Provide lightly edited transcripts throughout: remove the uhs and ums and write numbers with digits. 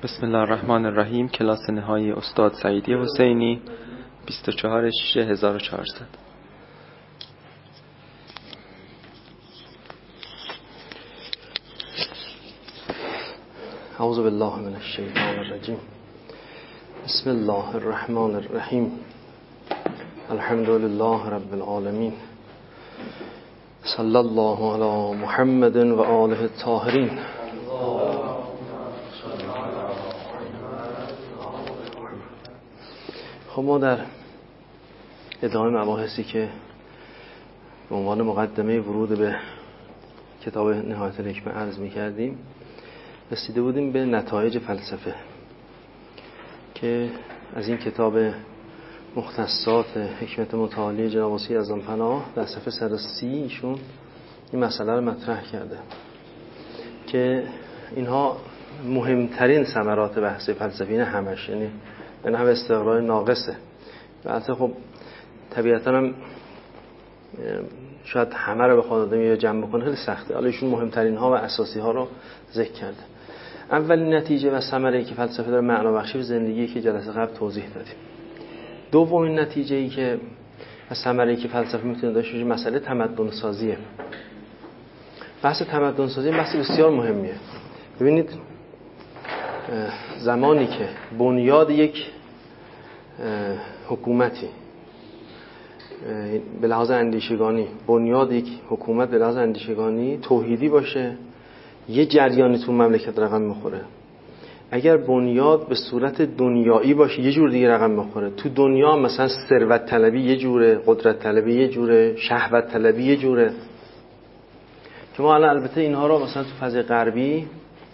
بسم الله الرحمن الرحیم. کلاس نهایی استاد سعیدی حسینی 24/6/1400. اعوذ بالله من الشیطان الرجیم. بسم الله الرحمن الرحیم. الحمد لله رب العالمین. صلی الله علی محمد و آله الطاهرین. خب ما در ادامه مباحثی که به عنوان مقدمه ورود به کتاب نهایت الحکمه عرض می کردیم رسیده بودیم به نتایج فلسفه که از این کتاب مختصات حکمت متعالی جناب وصی اعظم‌پناه در صفحه 130 ایشون این مسئله رو مطرح کرده که اینها مهمترین ثمرات بحث فلسفی نه همش، یعنی این هم استقرار ناقصه. البته خب طبیعتاً هم شاید همه رو بخواد آدم یه جمع بکنه خیلی سخته. حالا ایشون مهمترین ها و اساسی ها رو ذکر کرده. اولین نتیجه و ثمره‌ای که فلسفه داره معنا بخشی به زندگی که جلسه قبل توضیح دادیم. دومین نتیجه‌ای که و ثمره‌ای که فلسفه میتونه داشته باشه مسئله تمدن سازیه. بحث تمدن سازی بحث بسیار مهمیه. ببینید زمانی که بنیاد یک حکومتی به لحاظ اندیشگانی، بنیاد یک حکومت به لحاظ اندیشگانی توحیدی باشه، یه جریانی تو مملکت رقم میخوره. اگر بنیاد به صورت دنیایی باشه یه جور دیگه رقم میخوره. تو دنیا مثلا ثروت طلبی یه جوره، قدرت طلبی یه جوره، شهوت طلبی یه جوره، که ما الان البته اینها رو مثلا تو فضای غربی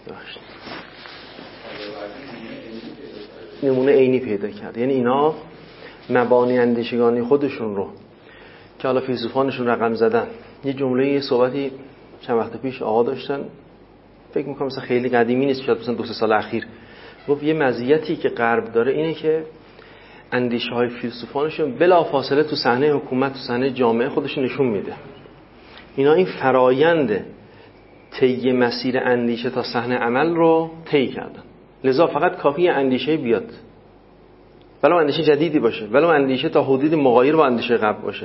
نمونه عینی پیدا کرد. یعنی اینا مبانی اندیشگانی خودشون رو که حالا فیلسوفانشون رقم زدن. یه جمله یه صحبتی چند وقت پیش آقا داشتن، فکر میکنم مثلا خیلی قدیمی نیست، شاید مثلا 2-3 سال اخیر، گفت یه مزیتی که غرب داره اینه که اندیشه های فیلسوفانشون بلافاصله تو صحنه حکومت، تو صحنه جامعه خودشون نشون میده. اینا این فرایند طی مسیر اندیشه تا صحنه عمل رو طی کردن. لذا فقط کافیه اندیشه بیاد، ولو اندیشه جدیدی باشه، ولو اندیشه تا حدود مغایر با اندیشه قبل باشه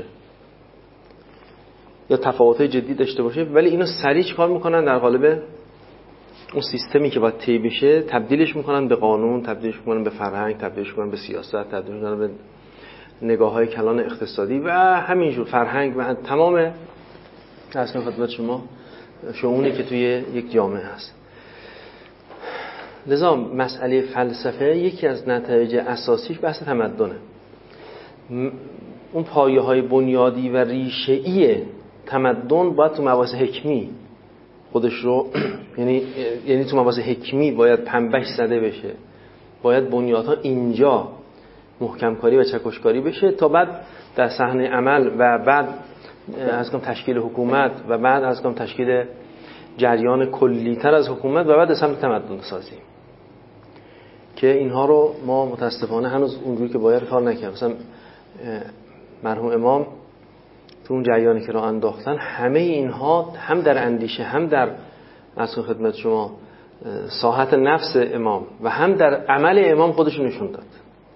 یا تفاوت‌های جدی داشته باشه، ولی اینو سریع کار میکنن در قالب اون سیستمی که باید طی بشه تبدیلش میکنن به قانون، تبدیلش میکنن به فرهنگ، تبدیلش میکنن به سیاست، تبدیلش میکنن به نگاه‌های کلان اقتصادی و همینجور فرهنگ و تمام اصلا خدمت شما شؤونی که توی یک جامعه هست. لذا مسئله فلسفه یکی از نتایج اساسیش بحث تمدنه. اون پایه‌های بنیادی و ریشه‌ای تمدن باید تو مباحث حکمی خودش رو یعنی تو مباحث حکمی باید پنبهش زده بشه، باید بنیادها اینجا محکم کاری و چکشکاری بشه تا بعد در صحنه عمل و بعد از کم تشکیل حکومت و بعد از کم تشکیل جریان کلی‌تر از حکومت و بعد از سمت تمدن سازی، که اینها رو ما متاسفانه هنوز اونجوری که باید کار نکردیم. مثلا مرحوم امام تو اون جریانی که راه انداختن همه اینها هم در اندیشه هم در از خدمت شما ساحت نفس امام و هم در عمل امام خودشون نشون داد،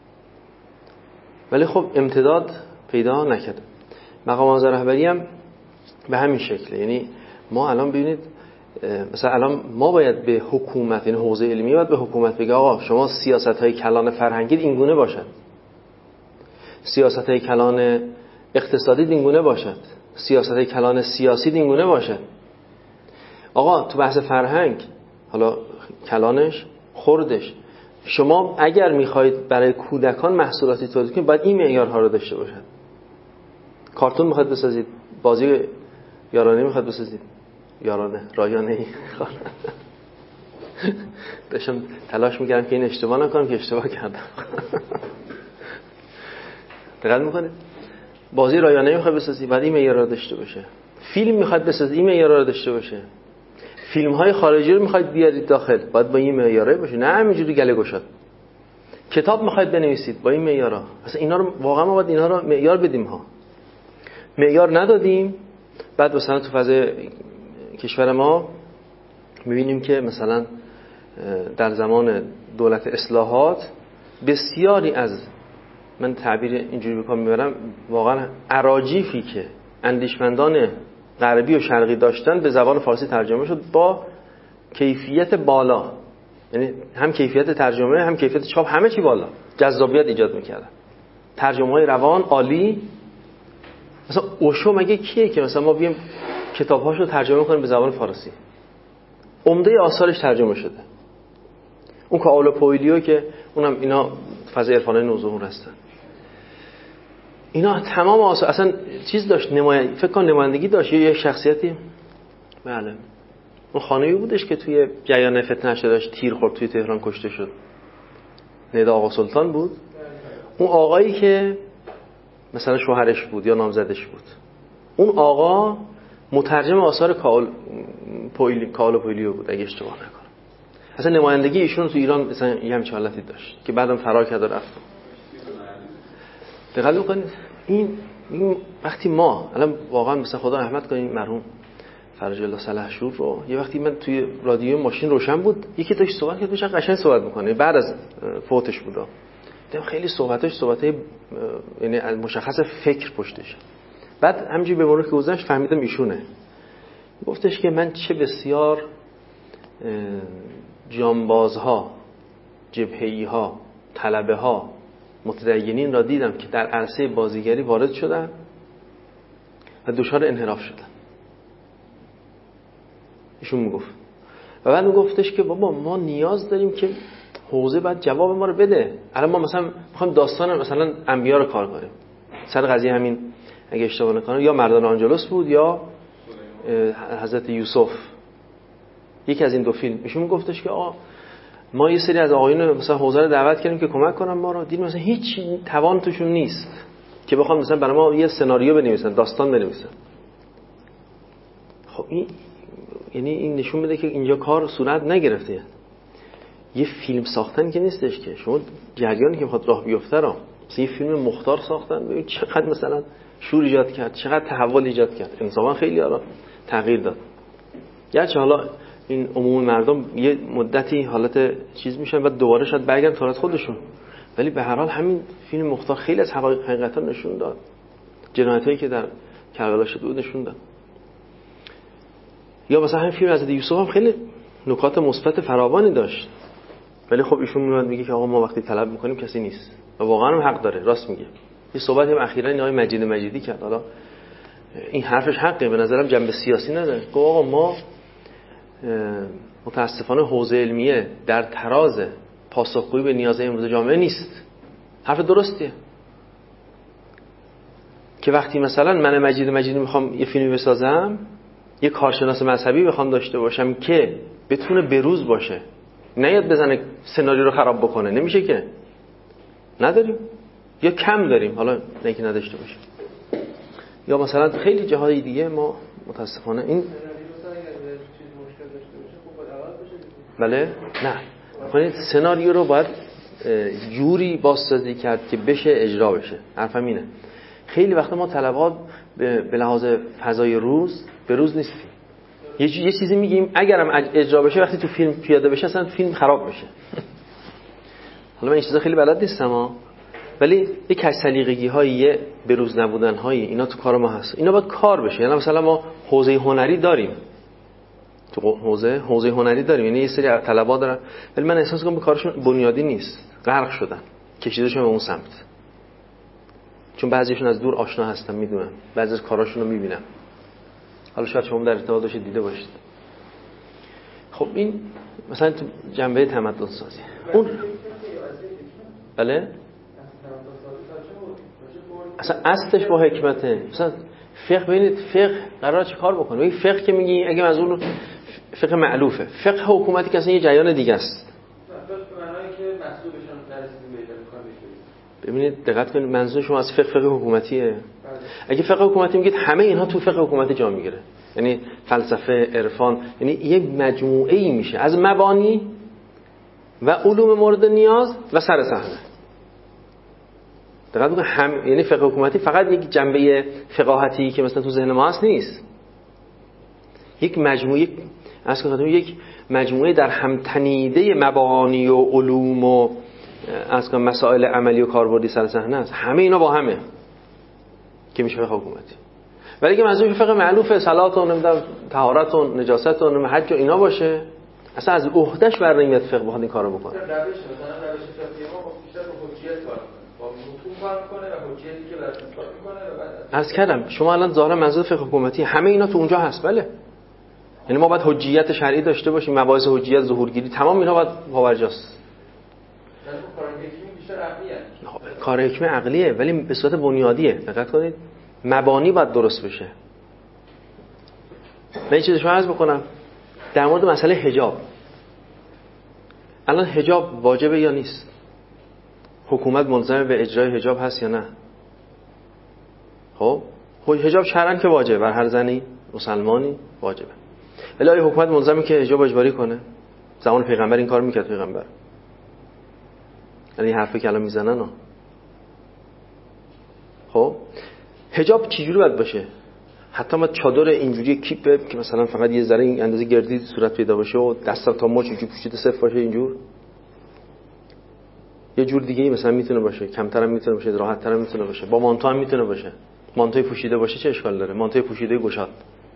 ولی خب امتداد پیدا نکرد. مقام اعظم رهبری هم به همین شکله. یعنی ما الان ببینید مثلا الان ما باید به حکومت، یعنی حوزه علمی باید به حکومت بگه آقا شما سیاست‌های کلان فرهنگی این گونه باشد، سیاست‌های کلان اقتصادی این گونه باشد، سیاست‌های کلان سیاسی این گونه باشد. آقا تو بحث فرهنگ حالا کلانش خردش شما اگر می‌خواید برای کودکان محصولاتی تولید کنید باید این معیارها رو داشته باشد. کارتون می‌خواید بسازید، بازی یارانه می‌خواید بسازید، رایانه‌ای داشتم تلاش می‌کردم که این اشتباه نکنم که اشتباه کردم. دقت می‌کنید؟ بازی رایانه‌ای می‌خواید بسازید بعد این معیارا رو داشته باشه. فیلم می‌خواید بسازید این معیارا رو داشته باشه. فیلم‌های خارجی رو می‌خواید بیارید داخل باید با این معیارا باشه، نه همینجوری گله گشاد. کتاب می‌خواید بنویسید با این معیارا. اصلا اینا رو واقعا ما باید اینا رو معیار بدیم ها. معیار ندادیم، بعد مثلا تو فاز کشور ما می‌بینیم که مثلا در زمان دولت اصلاحات بسیاری از، من تعبیر اینجوری به کار میبرم، واقعا اراجیفی که اندیشمندان غربی و شرقی داشتن به زبان فارسی ترجمه شد با کیفیت بالا. یعنی هم کیفیت ترجمه هم کیفیت چاپ، همه چی بالا، جذابیت ایجاد میکردن، ترجمه‌های روان عالی. مثلا اوشو مگه کیه که مثلا ما بیایم کتاب‌هاشو ترجمه کنیم به زبان فارسی؟ عمده آثارش ترجمه شده. اون کائولو پویلیو که اونم اینا فضای عرفانی نوظهور هستن، اینا تمام آثار اصلا چیز داشت، فکر کن نمایندگی داشت یه شخصیتی. بله اون خانمی بودش که توی جریان فتنه داشت تیر خورد توی تهران کشته شد، ندا آقا سلطان بود. اون آقایی که مثلا شوهرش بود یا نامزدش بود، اون آقا مترجم آثار کائولو پویلیو بود اگه اشتباه نکنم. اصلا نمایندگی ایشون تو ایران مثلا یه همچین حالتی داشت که بعدم فرار کرد و رفت. دقت بکنید این وقتی ما الان واقعا مثلا خدا رحمت کنه مرحوم فرج الله صلحشور رو، یه وقتی من توی رادیو ماشین روشن بود یکی داشت صحبت کرد، داشت قشنگ صحبت میکنه، بعد از فوتش بود، دیدم خیلی صحبتای یعنی مشخص فکر پشتش. بعد همینجوری به مرور که گذشت فهمیدم ایشونه. گفتش که من چه بسیار جانبازها، جبهه‌ای‌ها، طلبه‌ها، متدینین را دیدم که در عرصه بازیگری وارد شدن و دچار انحراف شدن. ایشون میگفت و بعد میگفتش که بابا ما نیاز داریم که حوزه باید جواب ما رو بده. الان ما مثلا میخوایم داستان مثلا انبیا رو کار کنیم، سر قضیه همین اگه اشتباه نکنم یا مردان آنجلوس بود یا حضرت یوسف، یکی از این دو فیلم. ایشون میگفتش که ما یه سری از آقایون مثلا حوزه رو دعوت کردیم که کمک کنن ما رو، دیدیم مثلا هیچ توان توشون نیست که بخوام مثلا برای ما یه سناریو بنویسن، داستان بنویسن. خب یعنی این نشون میده که اینجا کار صورت نگرفته. یه فیلم ساختن که نیستش که شما جریانی که میخواد راه بیفته رو، مثلا یه فیلم مختار ساختن، ببین چقدر مثلا شور ایجاد کرد، چقدر تحول ایجاد کرد، انصافا خیلی آرا تغییر داد. گرچه حالا این عموم مردم یه مدتی حالت چیز میشن و دوباره شاید برگردن تو حالت خودشون، ولی به هر حال همین فیلم مختار خیلی از حقیقتا نشون داد، جنایتایی که در کربلا شده بود نشون داد. یا مثلا همین فیلم حضرت یوسف هم خیلی نکات مثبت فراوانی داشت، ولی خب ایشون میاد میگه که آقا ما وقتی طلب میکنیم کسی نیست و واقعا هم حق داره، راست میگه. یه صحبتی هم اخیراً آقای مجید مجیدی کرد، حالا این حرفش حقه، به نظرم جنبه سیاسی نداره. گفت آقا ما متاسفانه حوزه علمیه در تراز پاسخگویی به نیاز امروز جامعه نیست. حرف درستیه که وقتی مثلا من مجیدی میخوام یه فیلمی بسازم، یه کارشناس مذهبی بخوام داشته باشم که بتونه بروز باشه، نیاد بزنه سناریو رو خراب بکنه، نمیشه که. نداریم یا کم داریم، حالا نه که نداشته باشیم. یا مثلا خیلی جاهای دیگه ما متاسفانه این بله نه کنید سناریو رو باید جوری بازسازی کرد که بشه اجرا بشه. حرفم اینه خیلی وقتا ما طلبات به لحاظ فضای روز به روز نیستیم، یه چیزی میگیم اگرم اجرا بشه وقتی تو فیلم پیاده بشه اصلا فیلم خراب میشه. حالا من این چیزا خیلی بلد نیستم ولی یه کج سلیقگی هایی، به روز نبودن هایی، اینا تو کار ما هست، اینا باید کار بشه. یعنی مثلا ما حوزه هنری داریم، تو حوزه هنری داریم، یعنی یه سری طلبات دارن ولی من احساس می‌کنم کارشون بنیادی نیست، غرق شدن، کشیدهشون به اون سمت. چون بعضیشون از دور آشنا هستن، میدونن، بعضی از کاراشون رو میبینن. حالا شاید شما در ارتباط باشید دیده باشید. خب این مثلا تو جنبه تمدن سازی اون بله اصلا اصلش با حکمته. مثلا فقه ببینید فقه قراره چه کار بکنه؟ این فقه که میگی اگه منظور فقه معلوفه، فقه حکومتی که اصلا یه جریان دیگه است. ببینید دقت کنید منظور شما از فقه حکومتیه. اگه فقه حکومتی میگید همه اینها تو فقه حکومتی جا میگیره، یعنی فلسفه، عرفان، یعنی یه مجموعه ای میشه از مبانی و علوم مورد نیاز و سر صحنه. دقت کنید یعنی فقه حکومتی فقط یک جنبه فقاهتی که مثلا تو ذهن ما هست نیست، یک مجموعه از که یک مجموعه در هم تنیده مبانی و علوم و از که مسائل عملی و کاربردی سر صحنه است. همه اینا با همه که میشه فقه حکومتی. ولی که منظور فقه معلوفه صلات و نمیدونم طهارت و نجاست و حج و اینا باشه، اصلا از عهدهش بر نمیاد فقه بخواد این کارو بکنه. روش مثلا روش فقهی ما بیشتر با حجیت کار می‌کنه، با متون کار می‌کنه و حجیتی که برای کار می‌کنه و بعد از کردم شما الان ظاهرا منظور فقه حکومتی همه اینا تو اونجا هست. بله، یعنی ما باید حجیت شرعی داشته باشیم، مباحث حجیت، ظهورگیری، تمام اینا باید پاورجاست. کار حکمی بیشتر عقلیه. کار حکمی عقلیه ولی به صورت بنیادیه. دقت کنید مبانی باید درست بشه. من این چیزی شما عرض بکنم در مورد مسئله حجاب. الان حجاب واجبه یا نیست؟ حکومت ملزم به اجرای حجاب هست یا نه؟ خب حجاب شرعاً که واجبه، بر هر زنی مسلمانی واجبه. ولی آیا حکومت ملزمه که حجاب اجباری کنه؟ زمان پیغمبر این کار میکرد پیغمبر. یعنی حرفی که الان میزنن خب حجاب چجوری باید باشه؟ حتی ما چادر اینجوری کیپه که مثلا فقط یه ذره این اندازه گردی صورت پیدا باشه و دست تا مچ اینجوری پوشیده صفر باشه اینجور. یه جور دیگه ای مثلا میتونه باشه، کمتر هم میتونه باشه، راحت تر هم میتونه باشه، با مانتو هم میتونه باشه. مانتوی پوشیده باشه چه اشکال داره؟ مانتوی پوشیده گشاد.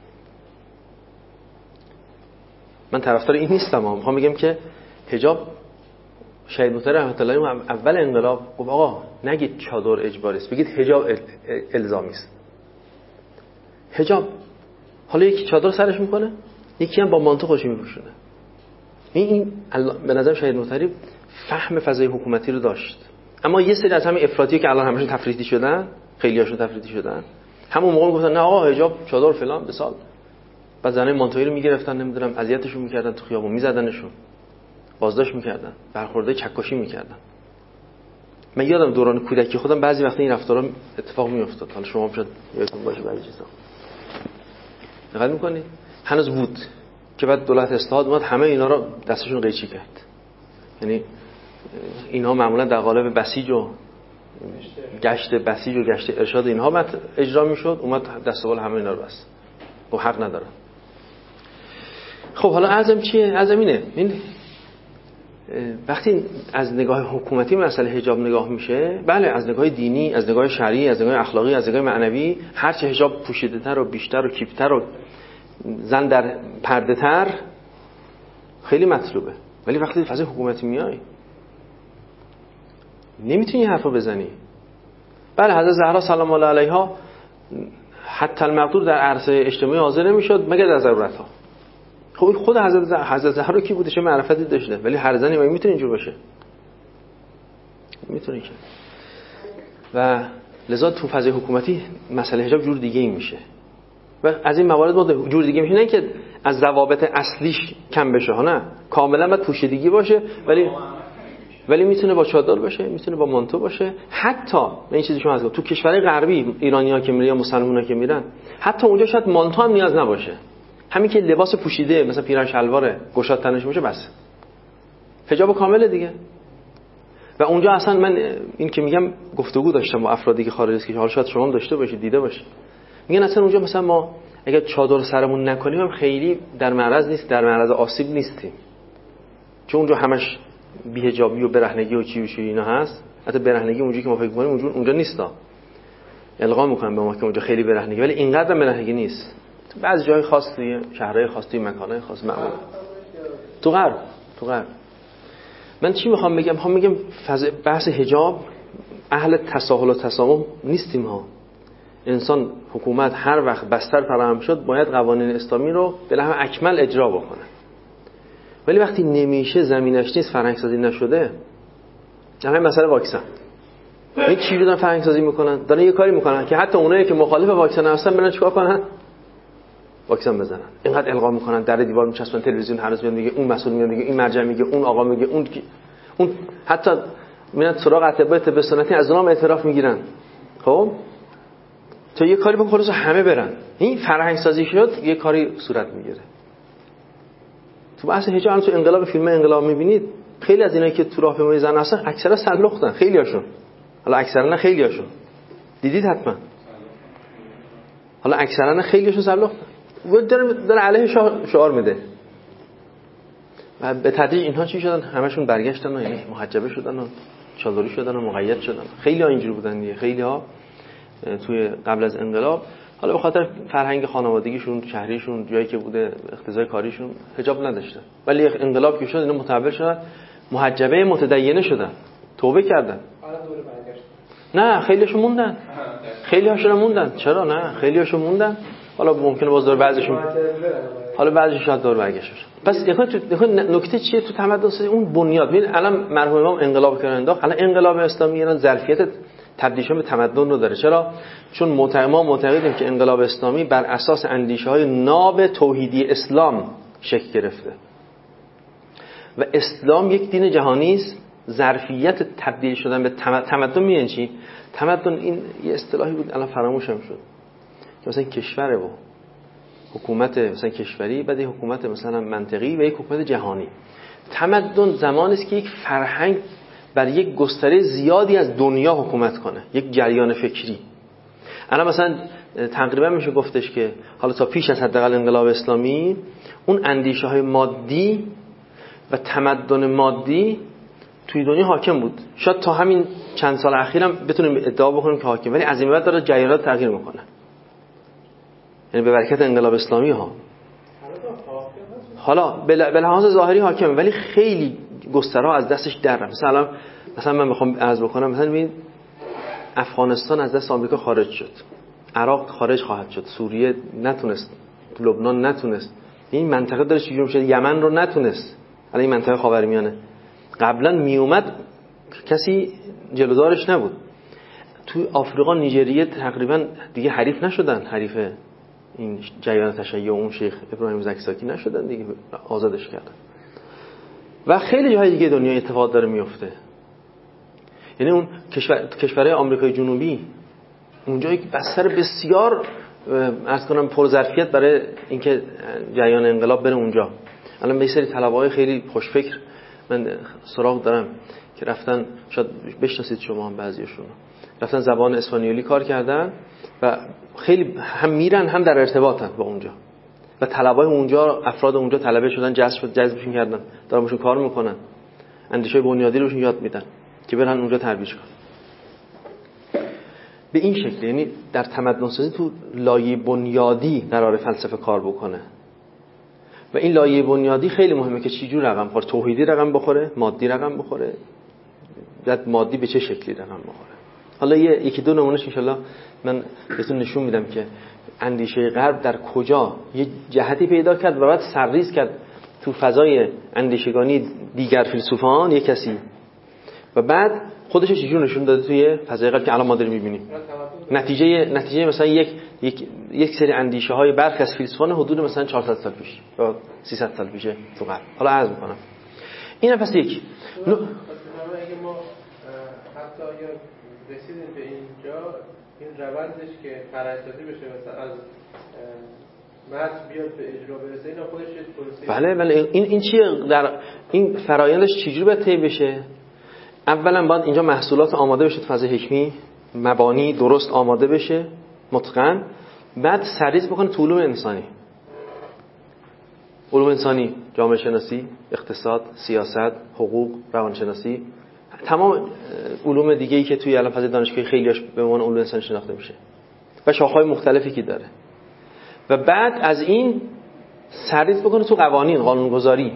من طرفدار این نیستم، میخوام بگم که حجاب شهید مطهری رحمت الله علیه اول انقلاب گفت آقا نگید چادر اجباری است، بگید حجاب الزامی است. حجاب حالا یکی چادر سرش میکنه، یکی هم با مانتو خودش میپوشونه. این به نظر شهید مطهری فهم فضای حکومتی رو داشت. اما یه سری از همین افراطی که الان همشون تفریطی شدن، خیلیاشون تفریطی شدن، همون موقع گفتن نه آقا حجاب چادر فلان بسال. بعد زنای مانتویی رو میگرفتن، نمیدونم اذیتشون میکردن، تو خیابون میزدنشون، بازداشت میکردن، برخورده چکشی میکردن. من یادم دوران کودکی خودم بعضی وقتا این رفتارا اتفاق میافتاد. حالا شما هم شاید یادتون باشه بعضی چیزا. دقت میکنید؟ هنوز بود که بعد دولت اصلاحات اومد همه اینا رو دستشون قیچی کرد. یعنی اینها معمولا در قالب بسیج و گشت بسیج و گشت ارشاد اینها اجرا میشد، اومد دست و بال همه اینا رو بست. و حق نداره. خب حالا عزم چیه؟ عزم اینه. این وقتی از نگاه حکومتی مسئله حجاب نگاه میشه، بله از نگاه دینی، از نگاه شرعی، از نگاه اخلاقی، از نگاه معنوی، هر چه حجاب پوشیده‌تر و بیشتر و کیپتر و زن در پرده تر خیلی مطلوبه. ولی وقتی فضای حکومتی میای نمیتونی حرفو بزنی. بله حضرت زهرا سلام الله علیها حتی المقدور در عرصه اجتماعی حاضر نمیشد مگر در ضرورت‌ها. خب خود حضرت زهرا کی بوده، چه معرفتی داشته؟ ولی هر زنی میتونه اینجور باشه؟ میتونه که. و لذا تو فضای حکومتی مسئله حجاب جور دیگه ای میشه. و از این موارد ما جور دیگه میشه، نه که از ضوابط اصلیش کم بشه ها، نه کاملا باید پوشیدگی باشه، ولی میتونه با چادر باشه، میتونه با مانتو باشه. حتی این چیزی شما تو کشورهای غربی ایرانی‌ها که میرن یا مسلمان‌ها که میرن، حتی اونجا شاید مانتو هم نیاز نباشه، همین که لباس پوشیده مثلا پیرهن شلوار گشاد تنش باشه بس، حجاب کامله دیگه. و اونجا اصلا من این که میگم گفتگو داشتم با افرادی که خارج از کشور، حالا شاید شما هم داشته باشید دیده باشید، میگن اصلا اونجا مثلا ما اگه چادر سرمون نکنیم هم خیلی در معرض آسیب نیستیم، چون اونجا همش بی‌حجابی و برهنگی و چی و چی اینا هست. حتی برهنگی اونجوری که ما فکر می‌کنیم اونجا نیستا، القا می‌کنن به ما که اونجا خیلی برهنگی، ولی اینقدر برهنگی نیست. تو بعضی جای خاص، توی شهرهای خاص، توی مکان‌های خاص معمول. تو غرب من چی می‌خوام بگم؟ می‌خوام بگم بحث حجاب اهل تساهل و تسامح نیستیم ها. انسان حکومت هر وقت بستر فراهم شد باید قوانین اسلامی رو به لحاظ اکمل اجرا بکنه. ولی وقتی نمیشه، زمینش نیست، فرهنگ سازی نشده، همین مسئله واکسن، این چیزی دارن فرهنگ سازی میکنن، دارن یه کاری میکنن که حتی اونایی که مخالف واکسن هستن برن چیکار کنن؟ واکسن بزنن. اینقدر القا میکنن، در دیوار میچسبن، تلویزیون هر روز میاد میگه اون مسئول میاد میگه این مرجع میگه اون آقا میگه اون حتی میاد سراغ اطباء طب سنتی از اونام اعتراف میگیرن. خب تو یه کاری بکن همه برن، این فرهنگ سازی شد، یه کاری صورت میگیره. تو بحث حجاب تو انقلاب، فیلم انقلاب میبینید خیلی از اینایی که تو راهپیمایی زن هستن اکثرا سلختن، خیلیاشون، حالا اکثرا نه خیلیاشون، دیدید حتما، حالا اکثرا نه خیلیاشون سلختن. داره علیه شعار میده، و به تدریج اینها چی شدن؟ همشون برگشتن و یعنی محجبه شدن و چادری شدن و مقید شدن. خیلی ها اینجوری بودن دیگه. خیلی ها توی قبل از انقلاب حالا به خاطر فرهنگ خانوادگیشون، شهریشون، جایی که بوده، اقتضای کاریشون حجاب نداشتن. ولی انقلاب که شد اینا متحول شدن، محجبه متدینه شدن. توبه کردن. نه خیلیشون موندن. خیلی هاشون موندن. چرا نه؟ خیلی هاشون موندن. حالا ممکنه باز دور بعضیشون، حالا بعضیش شاید دور برگشت بشه. پس نکته چیه تو تمدن سازی؟ اون بنیاد. ببین الان مرحوم امام انقلاب کردن انداخت. الان انقلاب اسلامی الان ظرفیت تبدیل شدن به تمدن رو داره. چرا؟ چون ما معتقدیم که انقلاب اسلامی بر اساس اندیشه‌های ناب توحیدی اسلام شکل گرفته و اسلام یک دین جهانی است. ظرفیت تبدیل شدن به تمدن میگن چی؟ تمدن این یه اصطلاحی بود الان فراموشم شد که مثلا کشوره و حکومت مثلا کشوری، بعد حکومت مثلا منطقی و یک حکومت جهانی. تمدن زمانی است که یک فرهنگ بر یک گستره زیادی از دنیا حکومت کنه، یک جریان فکری. الان مثلا تقریبا میشه گفتش که حالا تا پیش از حداقل انقلاب اسلامی اون اندیشه های مادی و تمدن مادی توی دنیا حاکم بود. شاید تا همین چند سال اخیرم بتونیم ادعا بکنیم که حاکم، ولی از این بعد داره جریانات تغییر میکنه. یعنی به برکت انقلاب اسلامی ها حالا به لحاظ ظاهری حاکمه، ولی خیلی گسترها از دستش در رفت. مثلا من میخوام عرض بکنم، مثلا ببین افغانستان از دست آمریکا خارج شد، عراق خارج خواهد شد، سوریه نتونست، لبنان نتونست، این منطقه داره چجوری میشه، یمن رو نتونست. الان این منطقه خاورمیانه قبلا میومد کسی جلودارش نبود. توی آفریقا نیجریه تقریبا دیگه حریف نشدن، حریف این جریان تشیع اون شیخ ابراهیم زکزاکی نشدن دیگه، آزادش کردن. و خیلی جاهای دیگه دنیا اتفاق داره میفته. یعنی اون کشورهای آمریکای جنوبی اونجا یک بستر بسیار عرض کنم پرظرفیت برای اینکه جریان انقلاب بره اونجا. الان به سری طلبه‌های خیلی خوشفکر من سراغ دارم که رفتن، شاید بشناسید شما هم بعضیشون، رفتن زبان اسپانیولی کار کردن و خیلی هم میرن هم در ارتباطن با اونجا و طلبه‌های اونجا، افراد اونجا طلبه شدن، جذبشون کردن، دارن باشون کار میکنن، اندیشه بنیادی روشون یاد میدن که برن اونجا ترویج کنن. به این شکل یعنی در تمدن سازی تو لایه بنیادی قرار فلسفه کار بکنه و این لایه بنیادی خیلی مهمه که چه جور رقم بخوره، توحیدی رقم بخوره، مادی رقم بخوره، بعد مادی به چه شکلی رقم بخوره. حالا یکی دو نمونهش ان شاءالله من بهتون نشون میدم که اندیشه غرب در کجا یه جهتی پیدا کرد و بعد سرریز کرد تو فضای اندیشگانی دیگر فیلسوفان یک کسی و بعد خودش چجور نشون داده توی فضای غرب که الان ما داریم می‌بینیم. نتیجه مثلا یک سری اندیشه های برخی از فیلسوفان حدود مثلا 400 سال پیش یا 300 سال پیشه تو غرب. حالا عرض می‌کنم این پس یک اگه ما حتی اگر رسیدیم به اینجا، این روندش که فرهنگ‌سازی بشه مثلا از متن بیاد به اجرا برسه، اینا خودش یه پروسه. بله این چیه؟ در این فرآیندش چجوری باید طی بشه؟ اولا باید اینجا محصولات آماده بشه، فضای حکمی مبانی درست آماده بشه متقن، بعد سرریز بکنه تو علوم انسانی. علوم انسانی، جامعه شناسی، اقتصاد، سیاست، حقوق، روانشناسی، تمام علوم دیگه‌ای که توی الان فضای دانشگاهی خیلیاش به عنوان علوم انسانی شناخته میشه و شاخه‌های مختلفی که داره. و بعد از این سرریز بکنه تو قوانین، قانونگذاری.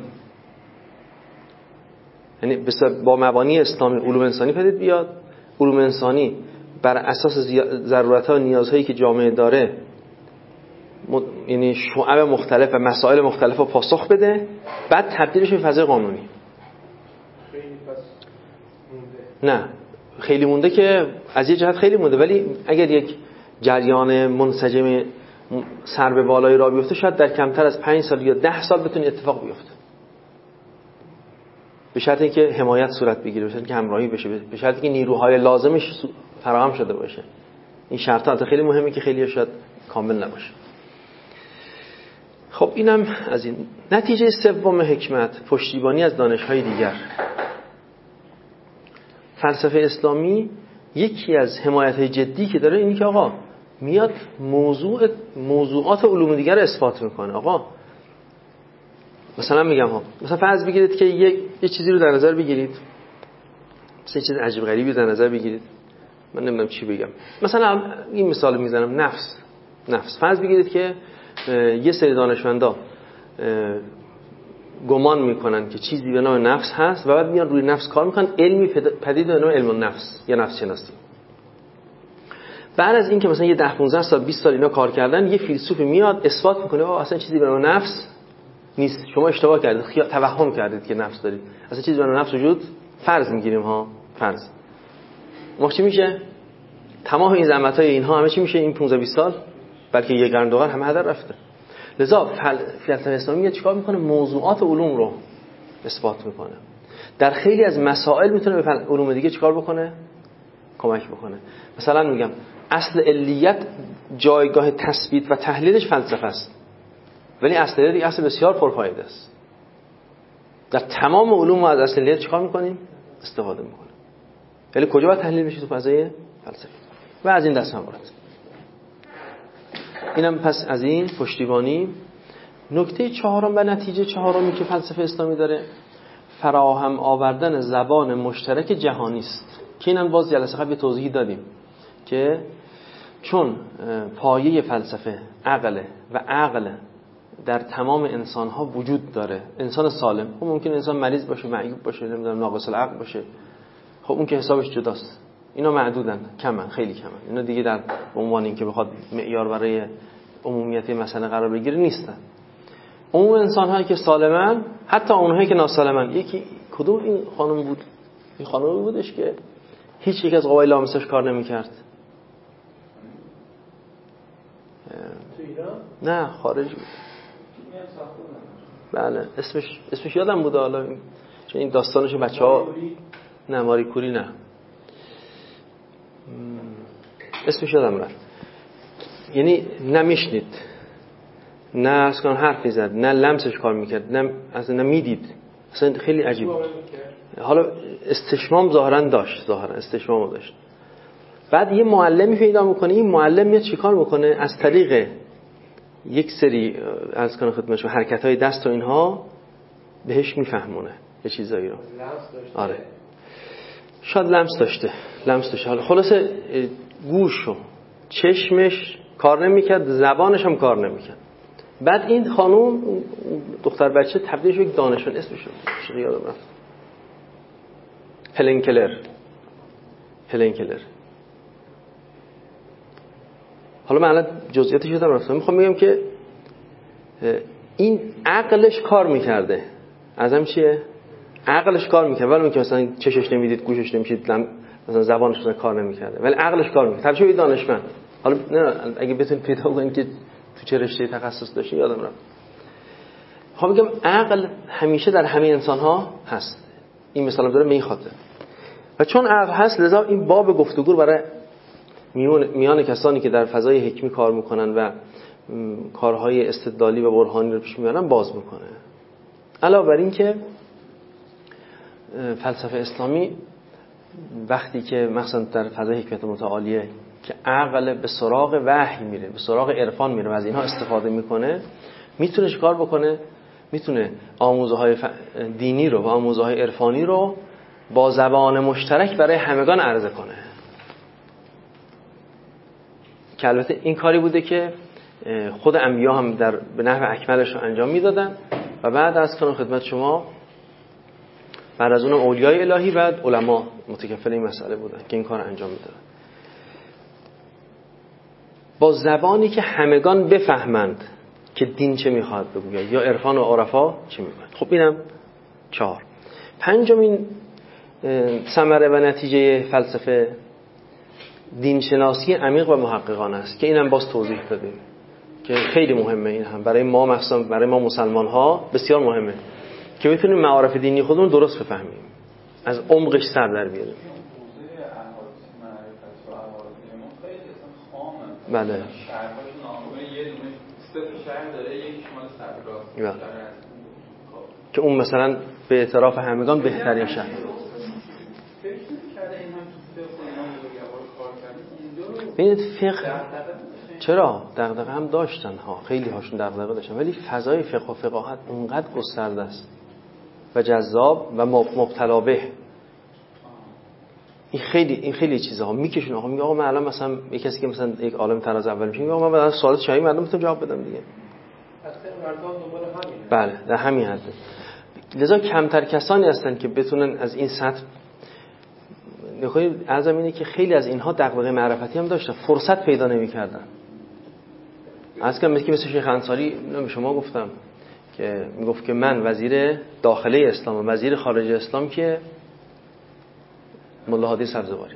یعنی با مبانی اسلامی علوم انسانی پدید بیاد، علوم انسانی بر اساس ضرورت‌ها و نیازهایی که جامعه داره یعنی شعب مختلف و مسائل مختلف رو پاسخ بده، بعد تبدیلش به فضای قانونی. نه خیلی مونده که از یه جهت خیلی مونده، ولی اگر یک جریان منسجم سر به بالای راه بیفته شاید در کمتر از 5 سال یا 10 سال بتونه اتفاق بیفته، به شرط اینکه حمایت صورت بگیره، به شرط اینکه همراهی بشه، به شرط اینکه نیروهای لازمش فراهم شده باشه. این شرطات خیلی مهمه که خیلی شاید کامل نباشه. خب اینم از این. نتیجه سوم حکمت، پشتیبانی از دانش‌های دیگر. فلسفه اسلامی یکی از حمایت‌های جدی که داره اینی که آقا میاد موضوعات علوم دیگر رو اثبات میکنه. آقا مثلا میگم مثلا فرض بگیرید که یه چیزی رو در نظر بگیرید، مثلا چیز عجیب غریبی در نظر بگیرید، من نمیدونم چی بگم. مثلا این مثال میزنم، نفس. فرض بگیرید که یه سری دانشمندا گمان میکنن که چیزی به نام نفس هست و بعد میان روی نفس کار میکنن، علمی پدید به نام علم النفس یا نفس شناسی. بعد از این که مثلا یه 10-15 سال 20 سال اینا کار کردن، یه فیلسوف میاد اثبات میکنه اصلا چیزی به نام نفس نیست، شما اشتباه کردید، توهم کردید که نفس دارید، اصلا چیزی به نام نفس وجود فرض میگیریم فرض. ما چی میشه؟ تمام این زحمت‌های اینها همه چی میشه این 15-20 سال، بلکه یه قرن دو قرن همه هدر رفته. لذا فلسفه اسلامی میاد چیکار میکنه؟ موضوعات علوم رو اثبات میکنه. در خیلی از مسائل میتونه به علوم دیگه چیکار بکنه؟ کمک بکنه. مثلا میگم اصل علیت جایگاه تثبیت و تحلیلش فلسفه است، ولی اصل علیت اصل بسیار پرفایده است. در تمام علوم ما از اصل علیت چیکار میکنیم؟ استفاده میکنیم. ولی کجا باید تحلیل بشه؟ تو فضای فلسفی و از این دست موارد. اینم پس از این پشتیبانی. نکته چهارم و نتیجه چهارمی که فلسفه اسلامی داره، فراهم آوردن زبان مشترک جهانی است، که اینم باز جلسه قبل توضیح دادیم که چون پایه فلسفه عقله و عقل در تمام انسان ها وجود داره، انسان سالم، خب ممکن انسان مریض باشه، معیوب باشه، نمیدونم ناقص العقل باشه، خب اون که حسابش جداست. اینا معدودن، کمن، خیلی کمن. اینا دیگه در عنوان این که بخواد معیار برای عمومیت مسئله قرار بگیره نیستن. عموم انسان هایی که سالمن، حتی اونهایی که ناسالمن. یکی کدوم این خانم بود؟ این خانمی بودش که هیچ یک از قوای لامسش کار نمی‌کرد. تو ایران؟ نه خارج بود. بله اسمش یادم بود حالا، چون این داستانشو بچه‌ها نه ماری کوری نه اسمش یادم رفت. یعنی نمیشنید، نه اصلا حرف میزد، نه لمسش کار میکرد، نه اصلا میدید، اصلا خیلی عجیب. حالا استشمام ظاهرا داشت، استشمام داشت. بعد یه معلمی پیدا میکنه، این معلم میاد چیکار میکنه؟ از طریق یک سری از کنه خدمتشون حرکت‌های دست و اینها بهش میفهمونه یه چیزایی رو. آره شاید لمس داشته. حالا خلاصه گوش و چشمش کار نمیکرد، زبانش هم کار نمیکرد. بعد این خانوم دختر بچه تبدیل شد یک دانشمند، اسمش رو یادم رفت، هلن کلر. حالا من الان جزئیاتش یادم رفت. میخوام بگم که این عقلش کار میکرده. ازم چیه؟ عقلش کار میکرد، ولی اینکه مثلا چشش نمیدید، گوشش نمیشید، مثلا زبانش مثلا کار نمیکرده، ولی عقلش کار میکرد. ترجمه دانشمند. حالا نه اگه بتونید پیدا کنید که تو چه رشته تخصص داشتی یادم رفت. خب میگم عقل همیشه در همه انسان ها هست. این مثلا داره به این خاطر. و چون عقل هست لذا این باب گفتگو برای میان کسانی که در فضای حکمی کار میکنن و کارهای استدلالی و برهانی رو پیش میبرن باز میکنه. علاوه بر این که فلسفه اسلامی وقتی که مثلا در فضای حکمت متعالیه که عقل به سراغ وحی میره، به سراغ عرفان میره و از اینها استفاده میکنه، میتونه چیکار بکنه؟ میتونه آموزه‌های دینی رو و آموزه‌های عرفانی رو با زبان مشترک برای همگان عرضه کنه. که البته این کاری بوده که خود انبیا هم به نحو اکملش رو انجام میدادن و بعد از کنم خدمت شما بعد از اونم اولیای الهی و علما متکفل این مسئله بودن که این کار انجام میدادن با زبانی که همگان بفهمند که دین چه میخواد بگوید یا عرفان و عرفا چه میگوید. خب اینم 4. پنجمین ثمره و نتیجه فلسفه دینشناسی عمیق و محققانه است که اینم باز توضیح دادیم که خیلی مهمه. این هم برای ما مخصوصا برای ما مسلمان ها بسیار مهمه که بتونیم معارف دینی خودمون درست بفهمیم، از عمقش سر در بیاریم. بله. شهرهاشون یه دونه 3 شهر داره، یکی شمال صدرا که اون مثلا به اعتراف همگان بهترین شهر. ببینید چرا دغدغه هم داشتن ها، خیلی هاشون دغدغه داشتن، ولی فضای فقه و فقاهت اونقدر گسترده است و جذاب و مبتلا به. این خیلی چیزها میکشونه. آقا میگه آقا من الان مثلا یک کسی که مثلا یک عالم تراز اول میشه میگه آقا من مثلا سوالات شایعه مردم میتونم جواب بدم دیگه. بله در همین حد. لذا کمتر کسانی هستن که بتونن از این سطح. نکته اعظم اینه که خیلی از اینها دغدغه معرفتی هم داشتن، فرصت پیدا نمی‌کردن. مثل شیخ انصاری به شما گفتم که میگفت که من وزیر داخله اسلام و وزیر خارجه اسلام که ملا هادی سبزواری.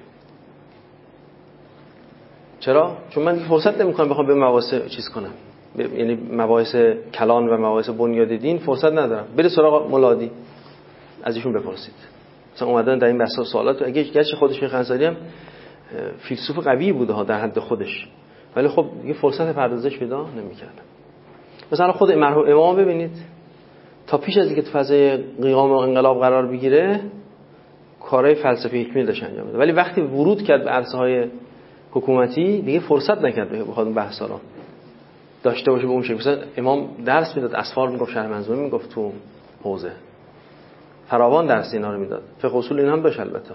چرا؟ چون من فرصت نمی‌کنم بخوام به مباحث چیز کنم، یعنی مباحث کلان و مباحث بنیاد دین فرصت ندارم. برید سراغ ملا هادی از ایشون بپرسید. مثلا اومدن در این بحث سوالات. اگه گرچه خود شیخ انصاری هم فیلسوف قوی بوده ها در حد خودش، ولی خب دیگه فرصت پردازش پیدا نمی‌کرد. مثلا خود مرحوم امام ببینید تا پیش از اینکه تو فضای قیام و انقلاب قرار بگیره کارهای فلسفی حکمی داشت انجام میده، ولی وقتی ورود کرد به عرصه‌های حکومتی دیگه فرصت نکرد بخواد اون بحثا رو داشته باشه به اون شکل. مثلا امام درس میداد، اسفار میگفت، شرح منظومه میگفت، تو حوزه فراوان درس اینا رو میداد. فقه اصول اینا هم داشت البته.